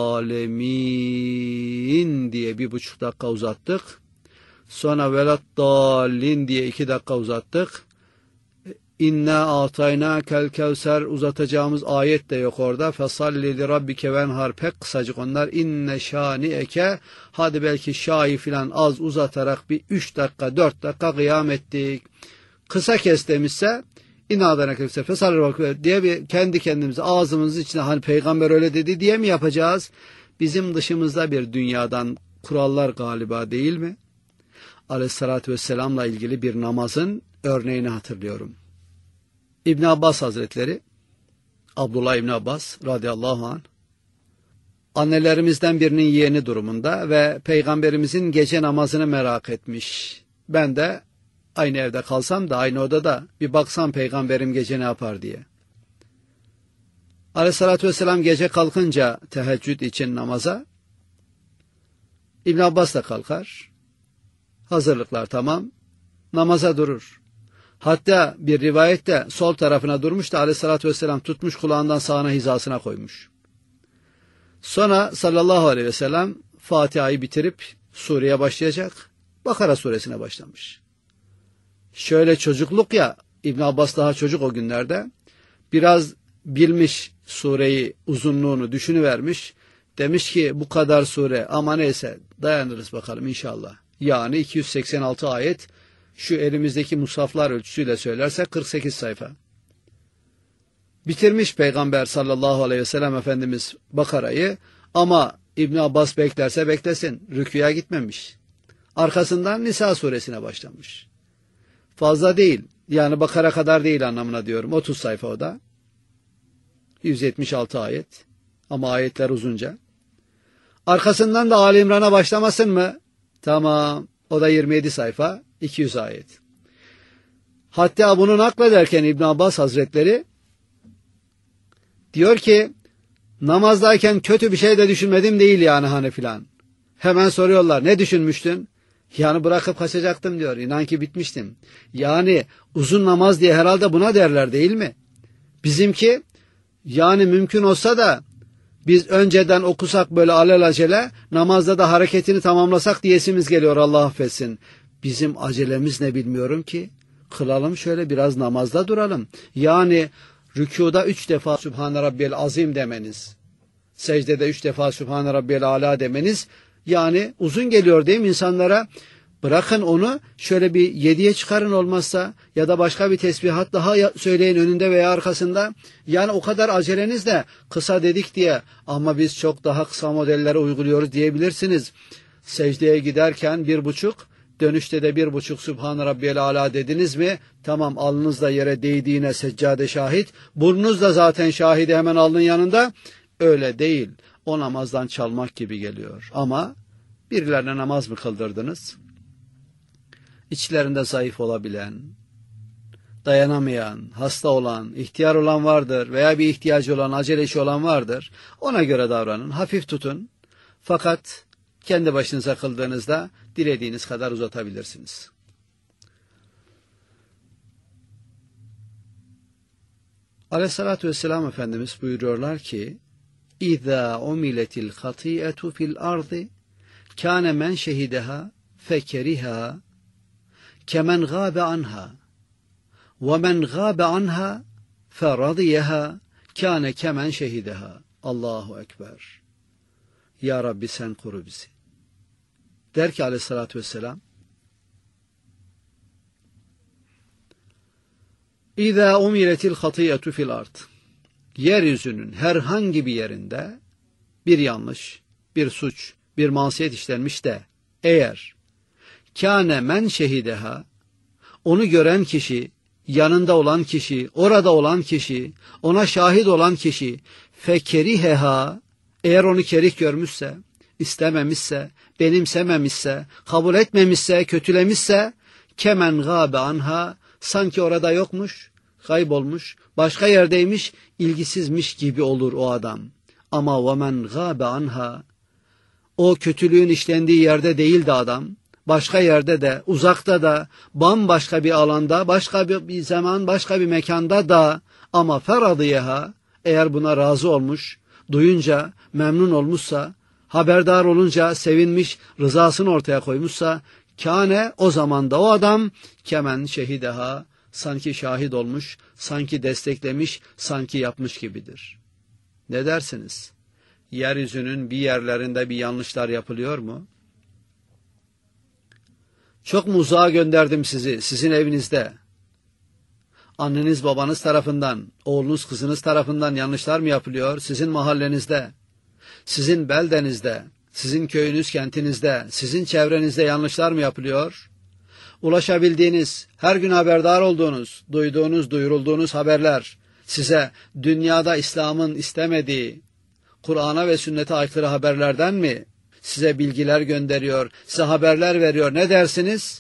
Alemin diye 1,5 dakika uzattık. Sonra veladdallin diye 2 dakika uzattık. İnna atayna kel kevser uzatacağımız ayet de yok orada. Fesalli li rabbike venhar, pek kısacık onlar. İnne şani'eke, hadi belki şahi filan az uzatarak bir 3 dakika 4 dakika kıyam ettik. Kısa kes demişse İnadına kevser fesalli diye bir kendi kendimize ağzımızın içine, hani peygamber öyle dedi diye mi yapacağız? Bizim dışımızda bir dünyadan kurallar galiba, değil mi? Aleyhissalatü vesselam'la ilgili bir namazın örneğini hatırlıyorum. İbn Abbas Hazretleri, Abdullah İbn Abbas radıyallahu anh, annelerimizden birinin yeğeni durumunda ve peygamberimizin gece namazını merak etmiş. Ben de aynı evde kalsam da aynı odada bir baksam peygamberim gece ne yapar diye. Aleyhissalatü vesselam gece kalkınca teheccüd için namaza, İbn Abbas da kalkar. Hazırlıklar tamam, namaza durur. Hatta bir rivayette sol tarafına durmuş da Aleyhissalatü vesselam tutmuş kulağından sağına hizasına koymuş. Sonra sallallahu aleyhi ve sellem Fatiha'yı bitirip sureye başlayacak. Bakara suresine başlamış. Şöyle çocukluk ya, İbn Abbas daha çocuk o günlerde, biraz bilmiş sureyi, uzunluğunu düşünüvermiş. Demiş ki bu kadar sure ama neyse dayanırız bakalım inşallah. Yani 286 ayet, şu elimizdeki mushaflar ölçüsüyle söylerse 48 sayfa. Bitirmiş Peygamber sallallahu aleyhi ve sellem Efendimiz Bakara'yı, ama İbn Abbas beklerse beklesin, rüküya gitmemiş. Arkasından Nisa suresine başlamış. Fazla değil, yani Bakara kadar değil anlamına diyorum, 30 sayfa o da. 176 ayet ama ayetler uzunca. Arkasından da Ali İmran'a başlamasın mı? Tamam, o da 27 sayfa, 200 ayet. Hatta bunu naklederken İbn Abbas Hazretleri diyor ki, namazdayken kötü bir şey de düşünmedim değil yani hani filan. Hemen soruyorlar, ne düşünmüştün? Yani bırakıp kaçacaktım diyor, inan ki bitmiştim. Yani uzun namaz diye herhalde buna derler, değil mi? Bizimki yani mümkün olsa da biz önceden okusak böyle alelacele, namazda da hareketini tamamlasak diyesimiz geliyor, Allah affetsin. Bizim acelemiz ne bilmiyorum ki. Kılalım şöyle, biraz namazda duralım. Yani rükuda 3 defa Sübhane Rabbiyel Azim demeniz, secdede 3 defa Sübhane Rabbiyel Ala demeniz, yani uzun geliyor değil mi insanlara? Bırakın onu, şöyle bir 7'ye çıkarın olmazsa, ya da başka bir tesbihat daha söyleyin önünde veya arkasında. Yani o kadar aceleniz de kısa dedik diye, ama biz çok daha kısa modelleri uyguluyoruz diyebilirsiniz. Secdeye giderken 1,5, dönüşte de 1,5 Sübhane Rabbiyel Ala dediniz mi? Tamam, alnınız da yere değdiğine seccade şahit, burnunuz da zaten şahidi hemen alnın yanında. Öyle değil. O namazdan çalmak gibi geliyor. Ama birilerine namaz mı kıldırdınız? İçlerinde zayıf olabilen, dayanamayan, hasta olan, ihtiyar olan vardır veya bir ihtiyacı olan, acele işi olan vardır. Ona göre davranın, hafif tutun. Fakat kendi başınıza kıldığınızda dilediğiniz kadar uzatabilirsiniz. Aleyhissalatü vesselam Efendimiz buyuruyorlar ki, İzâ umiletil hatiyetu fil ardı kâne men şehideha fekeriha kemen gâbe anha ve men gâbe anha feradiyeha kâne kemen şehideha. Allahu Ekber. Ya Rabbi sen koru bizi. Der ki aleyhissalatü vesselam, İzâ umiletil hatiyetu fil ard, yeryüzünün herhangi bir yerinde bir yanlış, bir suç, bir masiyet işlenmiş de eğer kâne men şehideha, onu gören kişi, yanında olan kişi, orada olan kişi, ona şahit olan kişi, fekeriheha, eğer onu kerih görmüşse, istememişse, benimsememişse, kabul etmemişse, kötülemişse, kemen gâbe anha, sanki orada yokmuş, kaybolmuş, başka yerdeymiş, ilgisizmiş gibi olur o adam. Ama vemen gâbe anha, o kötülüğün işlendiği yerde değildi adam, başka yerde de, uzakta da, bambaşka bir alanda, başka bir zaman, başka bir mekanda da, ama feradiyeha, eğer buna razı olmuş, duyunca memnun olmuşsa, haberdar olunca sevinmiş, rızasını ortaya koymuşsa, kâne, o zaman da o adam, kemen şehideha, sanki şahit olmuş, sanki desteklemiş, sanki yapmış gibidir. Ne dersiniz? Yeryüzünün bir yerlerinde bir yanlışlar yapılıyor mu? Çok mu uzağa gönderdim sizi, sizin evinizde? Anneniz babanız tarafından, oğlunuz kızınız tarafından yanlışlar mı yapılıyor? Sizin mahallenizde, sizin beldenizde, sizin köyünüz, kentinizde, sizin çevrenizde yanlışlar mı yapılıyor? Ulaşabildiğiniz, her gün haberdar olduğunuz, duyduğunuz, duyurulduğunuz haberler size dünyada İslam'ın istemediği, Kur'an'a ve sünnete aykırı haberlerden mi size bilgiler gönderiyor, size haberler veriyor? Ne dersiniz?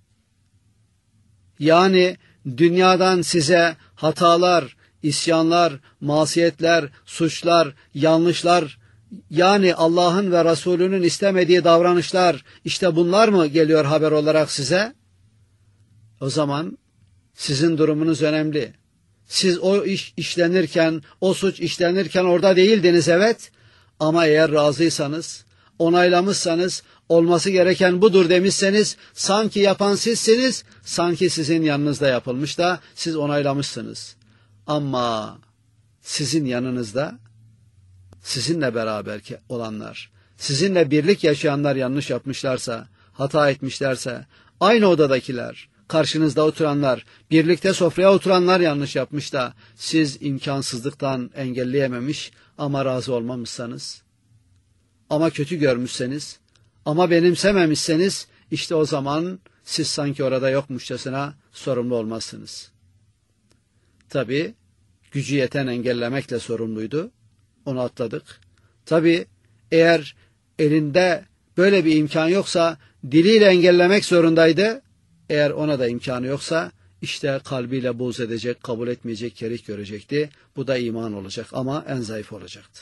Yani dünyadan size hatalar, isyanlar, masiyetler, suçlar, yanlışlar, yani Allah'ın ve Resulünün istemediği davranışlar, işte bunlar mı geliyor haber olarak size? O zaman sizin durumunuz önemli. Siz o iş işlenirken, o suç işlenirken orada değildiniz, evet. Ama eğer razıysanız, onaylamışsanız, olması gereken budur demişseniz, sanki yapan sizsiniz, sanki sizin yanınızda yapılmış da siz onaylamışsınız. Ama sizin yanınızda, sizinle beraber olanlar, sizinle birlik yaşayanlar yanlış yapmışlarsa, hata etmişlerse, aynı odadakiler, karşınızda oturanlar, birlikte sofraya oturanlar yanlış yapmış da siz imkansızlıktan engelleyememiş ama razı olmamışsanız, ama kötü görmüşseniz, ama benimsememişseniz, işte o zaman siz sanki orada yokmuşçasına sorumlu olmazsınız. Tabii gücü yeten engellemekle sorumluydu. Onu atladık. Tabii eğer elinde böyle bir imkan yoksa diliyle engellemek zorundaydı. Eğer ona da imkanı yoksa işte kalbiyle buğz edecek, kabul etmeyecek, kerih görecekti. Bu da iman olacak ama en zayıf olacaktı.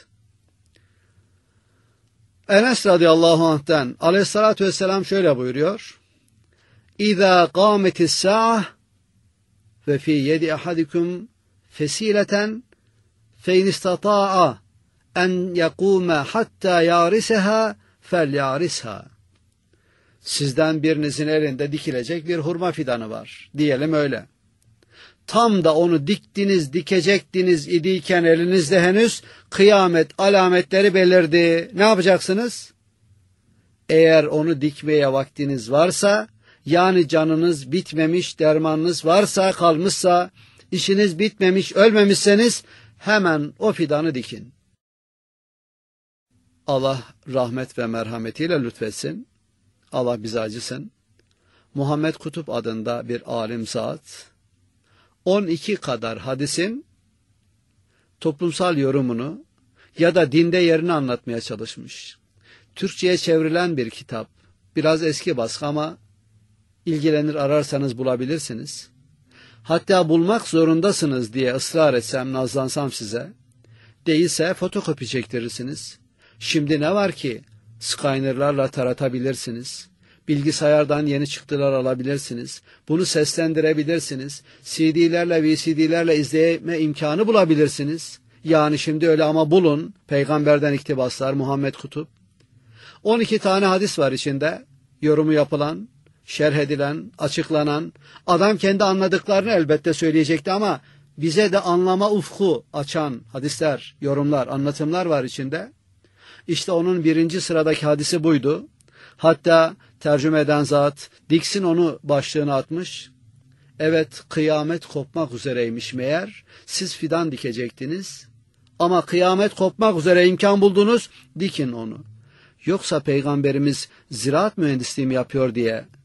Enes radıyallahu anh'ten aleyhissalatü vesselam şöyle buyuruyor. İzâ qâmetis sâh ve fî yedi ahadikum fesileten fe in istatâ'a en yekûme hattâ yâriseha felyârisha. Sizden birinizin elinde dikilecek bir hurma fidanı var. Diyelim öyle. Tam da onu diktiniz, dikecektiniz idiyken elinizde henüz kıyamet alametleri belirdi. Ne yapacaksınız? Eğer onu dikmeye vaktiniz varsa, yani canınız bitmemiş, dermanınız varsa, kalmışsa, işiniz bitmemiş, ölmemişseniz hemen o fidanı dikin. Allah rahmet ve merhametiyle lütfetsin. Allah bize acısın. Muhammed Kutup adında bir alim zat, 12 kadar hadisin toplumsal yorumunu ya da dinde yerini anlatmaya çalışmış. Türkçe'ye çevrilen bir kitap. Biraz eski baskı ama ilgilenir ararsanız bulabilirsiniz. Hatta bulmak zorundasınız diye ısrar etsem, nazlansam size. Değilse fotokopi çektirirsiniz. Şimdi ne var ki Skyner'larla taratabilirsiniz. Bilgisayardan yeni çıktılar alabilirsiniz. Bunu seslendirebilirsiniz. CD'lerle, VCD'lerle izleme imkanı bulabilirsiniz. Yani şimdi öyle ama bulun. Peygamberden iktibaslar, Muhammed Kutup. 12 tane hadis var içinde. Yorumu yapılan, şerh edilen, açıklanan. Adam kendi anladıklarını elbette söyleyecekti ama bize de anlama ufku açan hadisler, yorumlar, anlatımlar var içinde. İşte onun birinci sıradaki hadisi buydu. Hatta tercüme eden zat Dix'in onu başlığına atmış. Evet, kıyamet kopmak üzereymiş meğer. Siz fidan dikecektiniz. Ama kıyamet kopmak üzere imkan buldunuz, dikin onu. Yoksa Peygamberimiz ziraat mühendisliği mi yapıyor diye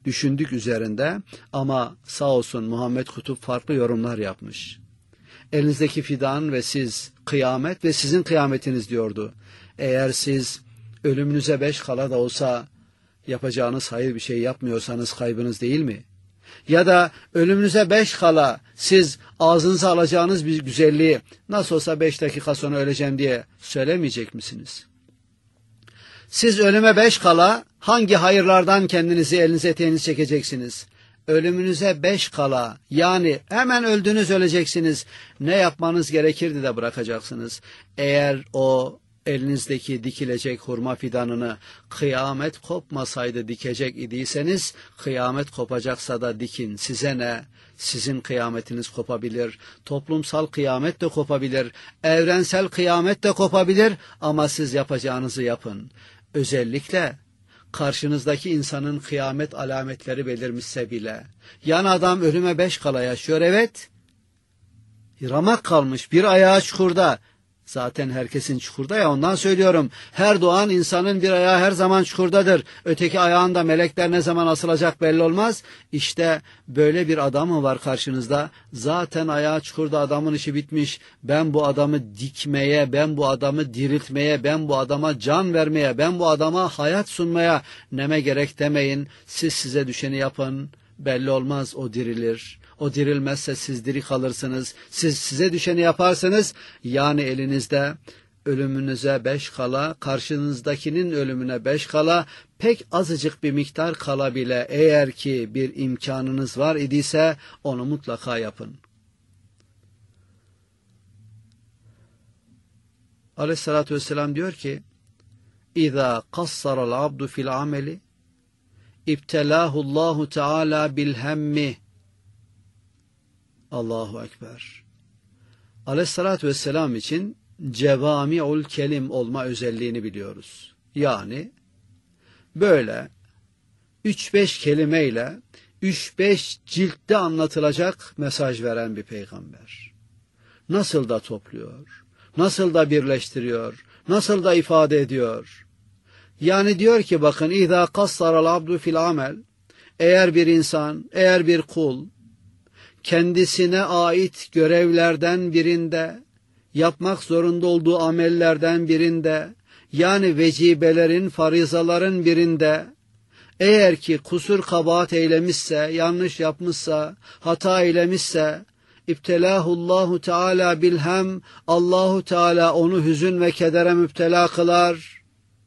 düşündük üzerinde ama sağ olsun Muhammed Kutup farklı yorumlar yapmış. Elinizdeki fidan ve siz kıyamet ve sizin kıyametiniz diyordu. Eğer siz ölümünüze 5 kala da olsa yapacağınız hayır bir şey yapmıyorsanız kaybınız değil mi? Ya da ölümünüze 5 kala siz ağzınıza alacağınız bir güzelliği nasıl olsa 5 dakika sonra öleceğim diye söylemeyecek misiniz? Siz ölüme 5 kala hangi hayırlardan kendinizi elinize eteğinizi çekeceksiniz? Ölümünüze 5 kala, yani hemen öldünüz, öleceksiniz. Ne yapmanız gerekirdi de bırakacaksınız. Eğer o elinizdeki dikilecek hurma fidanını kıyamet kopmasaydı dikecek idiyseniz, kıyamet kopacaksa da dikin. Size ne? Sizin kıyametiniz kopabilir. Toplumsal kıyamet de kopabilir. Evrensel kıyamet de kopabilir. Ama siz yapacağınızı yapın. Özellikle karşınızdaki insanın kıyamet alametleri belirmişse bile. Yani adam ölüme 5 kala yaşıyor, evet. Ramak kalmış, bir ayağı çukurda. Zaten herkesin çukurda ya, ondan söylüyorum. Her doğan insanın bir ayağı her zaman çukurdadır. Öteki ayağında melekler ne zaman asılacak belli olmaz. İşte böyle bir adam mı var karşınızda? Zaten ayağı çukurda, adamın işi bitmiş. Ben bu adamı dikmeye, ben bu adamı diriltmeye, ben bu adama can vermeye, ben bu adama hayat sunmaya neme gerek demeyin. Siz size düşeni yapın. Belli olmaz, o dirilir. O dirilmezse siz diri kalırsınız. Siz size düşeni yaparsınız. Yani elinizde ölümünüze 5 kala, karşınızdakinin ölümüne 5 kala, pek azıcık bir miktar kala bile eğer ki bir imkanınız var idiyse onu mutlaka yapın. Aleyhissalatü vesselam diyor ki: İza kassaral abdu fil ameli İbtelâhullâhu teâlâ bilhemmi. Allahu Ekber. Aleyhissalatü vesselam için cevami'ul kelim olma özelliğini biliyoruz. Yani böyle 3-5 kelimeyle 3-5 ciltte anlatılacak mesaj veren bir peygamber. Nasıl da topluyor, nasıl da birleştiriyor, nasıl da ifade ediyor. Yani diyor ki bakın, İzâ kassaral abdu fil amel, eğer bir insan, eğer bir kul kendisine ait görevlerden birinde, yapmak zorunda olduğu amellerden birinde, yani vecibelerin, farizaların birinde, eğer ki kusur kabahat eylemişse, yanlış yapmışsa, hata eylemişse, İbtelâhullâhu Teâlâ bilhem, Allahu Teala onu hüzün ve kedere müptela kılar.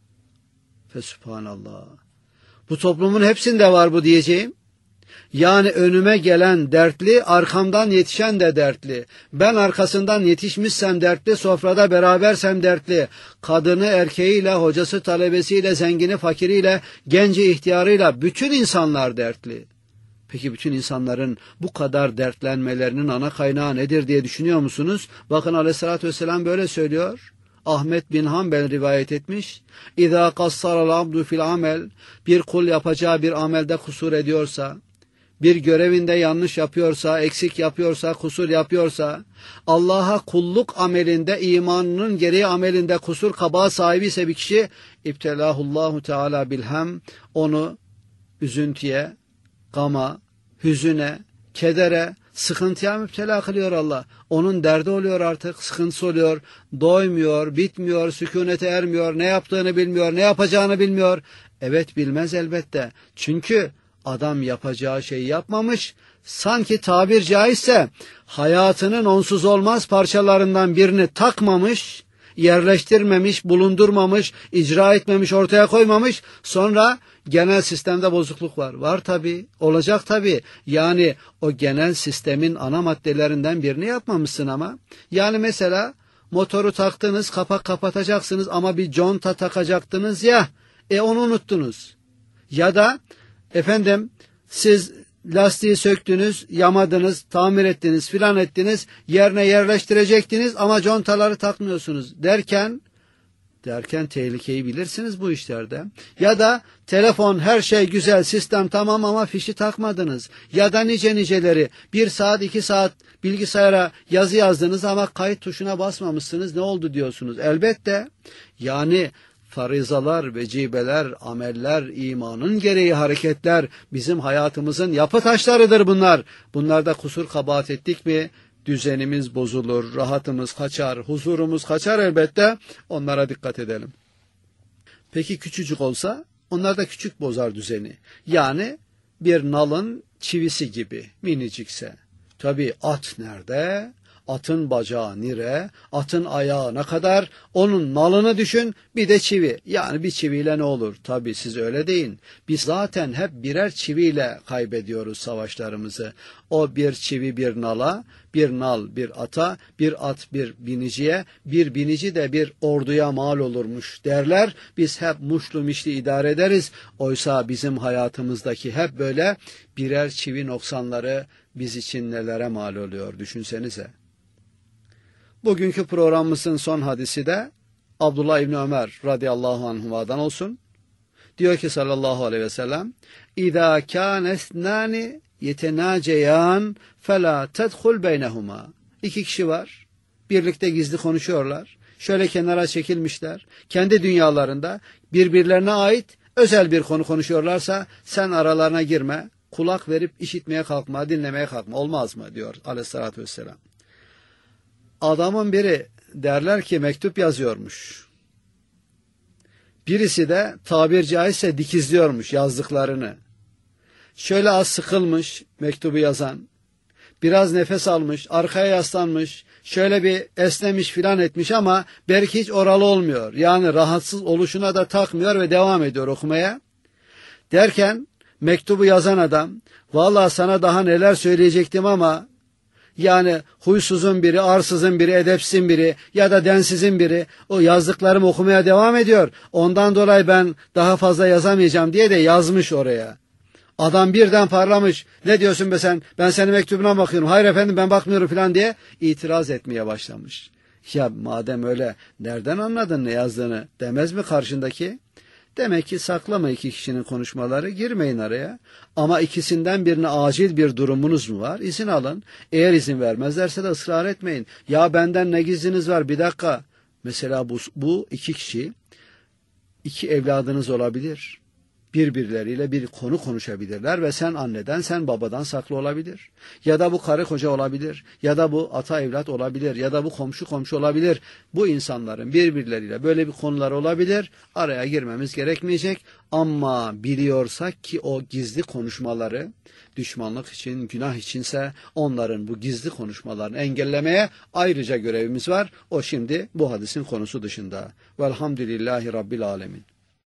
Fesubhanallah. Bu toplumun hepsinde var bu diyeceğim. Yani önüme gelen dertli, arkamdan yetişen de dertli. Ben arkasından yetişmişsem dertli, sofrada berabersem dertli. Kadını erkeğiyle, hocası talebesiyle, zengini fakiriyle, genci ihtiyarıyla bütün insanlar dertli. Peki bütün insanların bu kadar dertlenmelerinin ana kaynağı nedir diye düşünüyor musunuz? Bakın Aleyhisselatü Vesselam böyle söylüyor. Ahmet bin Hanbel rivayet etmiş. İzâ kassaral abdu fil amel, bir kul yapacağı bir amelde kusur ediyorsa, bir görevinde yanlış yapıyorsa, eksik yapıyorsa, kusur yapıyorsa, Allah'a kulluk amelinde, imanının gereği amelinde kusur kabahat sahibi ise bir kişi, İbtelâhullâhu Teâlâ bilhem, onu üzüntüye, gama, hüzüne, kedere, sıkıntıya müptela kılıyor Allah. Onun derdi oluyor artık, sıkıntısı oluyor, doymuyor, bitmiyor, sükunete ermiyor, ne yaptığını bilmiyor, ne yapacağını bilmiyor. Evet, bilmez elbette. Çünkü adam yapacağı şeyi yapmamış, sanki tabir caizse hayatının onsuz olmaz parçalarından birini takmamış, yerleştirmemiş, bulundurmamış, icra etmemiş, ortaya koymamış. Sonra genel sistemde bozukluk var. Var tabii, olacak tabii. Yani o genel sistemin ana maddelerinden birini yapmamışsın ama. Yani mesela motoru taktınız, kapak kapatacaksınız ama bir conta takacaktınız ya, onu unuttunuz. Ya da efendim siz lastiği söktünüz, yamadınız, tamir ettiniz, filan ettiniz, yerine yerleştirecektiniz ama contaları takmıyorsunuz derken tehlikeyi bilirsiniz bu işlerde. Ya da telefon, her şey güzel, sistem tamam ama fişi takmadınız. Ya da niceleri 1 saat 2 saat bilgisayara yazı yazdınız ama kayıt tuşuna basmamışsınız, ne oldu diyorsunuz. Elbette yani farizalar, vecibeler, ameller, imanın gereği hareketler bizim hayatımızın yapı taşlarıdır bunlar. Bunlarda kusur kabahat ettik mi düzenimiz bozulur, rahatımız kaçar, huzurumuz kaçar elbette. Onlara dikkat edelim. Peki küçücük olsa? Onlar da küçük bozar düzeni. Yani bir nalın çivisi gibi minicikse. Tabii at nerede? Atın bacağı nire? Atın ayağı ne kadar? Onun nalını düşün, bir de çivi. Yani bir çiviyle ne olur? Tabii siz öyle deyin. Biz zaten hep birer çiviyle kaybediyoruz savaşlarımızı. O bir çivi bir nala, bir nal bir ata, bir at bir biniciye, bir binici de bir orduya mal olurmuş derler. Biz hep muşlu mişli idare ederiz. Oysa bizim hayatımızdaki hep böyle birer çivi noksanları biz için nelere mal oluyor düşünsenize. Bugünkü programımızın son hadisi de Abdullah İbni Ömer radıyallahu anhuma'dan olsun. Diyor ki sallallahu aleyhi ve sellem İzâ kâne esnâni yetenâceyan felâ tedhul beynehumâ. İki kişi var. Birlikte gizli konuşuyorlar. Şöyle kenara çekilmişler. Kendi dünyalarında birbirlerine ait özel bir konu konuşuyorlarsa sen aralarına girme. Kulak verip işitmeye kalkma, dinlemeye kalkma. Olmaz mı? Diyor aleyhissalatü vesselam. Adamın biri derler ki mektup yazıyormuş. Birisi de tabir caizse dikizliyormuş yazdıklarını. Şöyle az sıkılmış mektubu yazan. Biraz nefes almış, arkaya yaslanmış, şöyle bir esnemiş filan etmiş ama belki hiç oralı olmuyor. Yani rahatsız oluşuna da takmıyor ve devam ediyor okumaya. Derken mektubu yazan adam, vallahi sana daha neler söyleyecektim ama yani huysuzun biri, arsızın biri, edepsizin biri ya da densizin biri o yazdıklarımı okumaya devam ediyor. Ondan dolayı ben daha fazla yazamayacağım diye de yazmış oraya. Adam birden parlamış. Ne diyorsun be sen? Ben senin mektubuna bakıyorum. Hayır efendim ben bakmıyorum falan diye itiraz etmeye başlamış. Ya madem öyle nereden anladın ne yazdığını demez mi karşındaki? Demek ki saklama iki kişinin konuşmaları, girmeyin araya. Ama ikisinden birine acil bir durumunuz mu var? İzin alın. Eğer izin vermezlerse de ısrar etmeyin. Ya benden ne gizliniz var? Bir dakika. Mesela bu iki kişi, iki evladınız olabilir. Birbirleriyle bir konu konuşabilirler ve sen anneden, sen babadan saklı olabilir. Ya da bu karı koca olabilir. Ya da bu ata evlat olabilir. Ya da bu komşu komşu olabilir. Bu insanların birbirleriyle böyle bir konular olabilir. Araya girmemiz gerekmeyecek. Ama biliyorsak ki o gizli konuşmaları düşmanlık için, günah içinse onların bu gizli konuşmalarını engellemeye ayrıca görevimiz var. O şimdi bu hadisin konusu dışında. Velhamdülillahi Rabbil Alemin.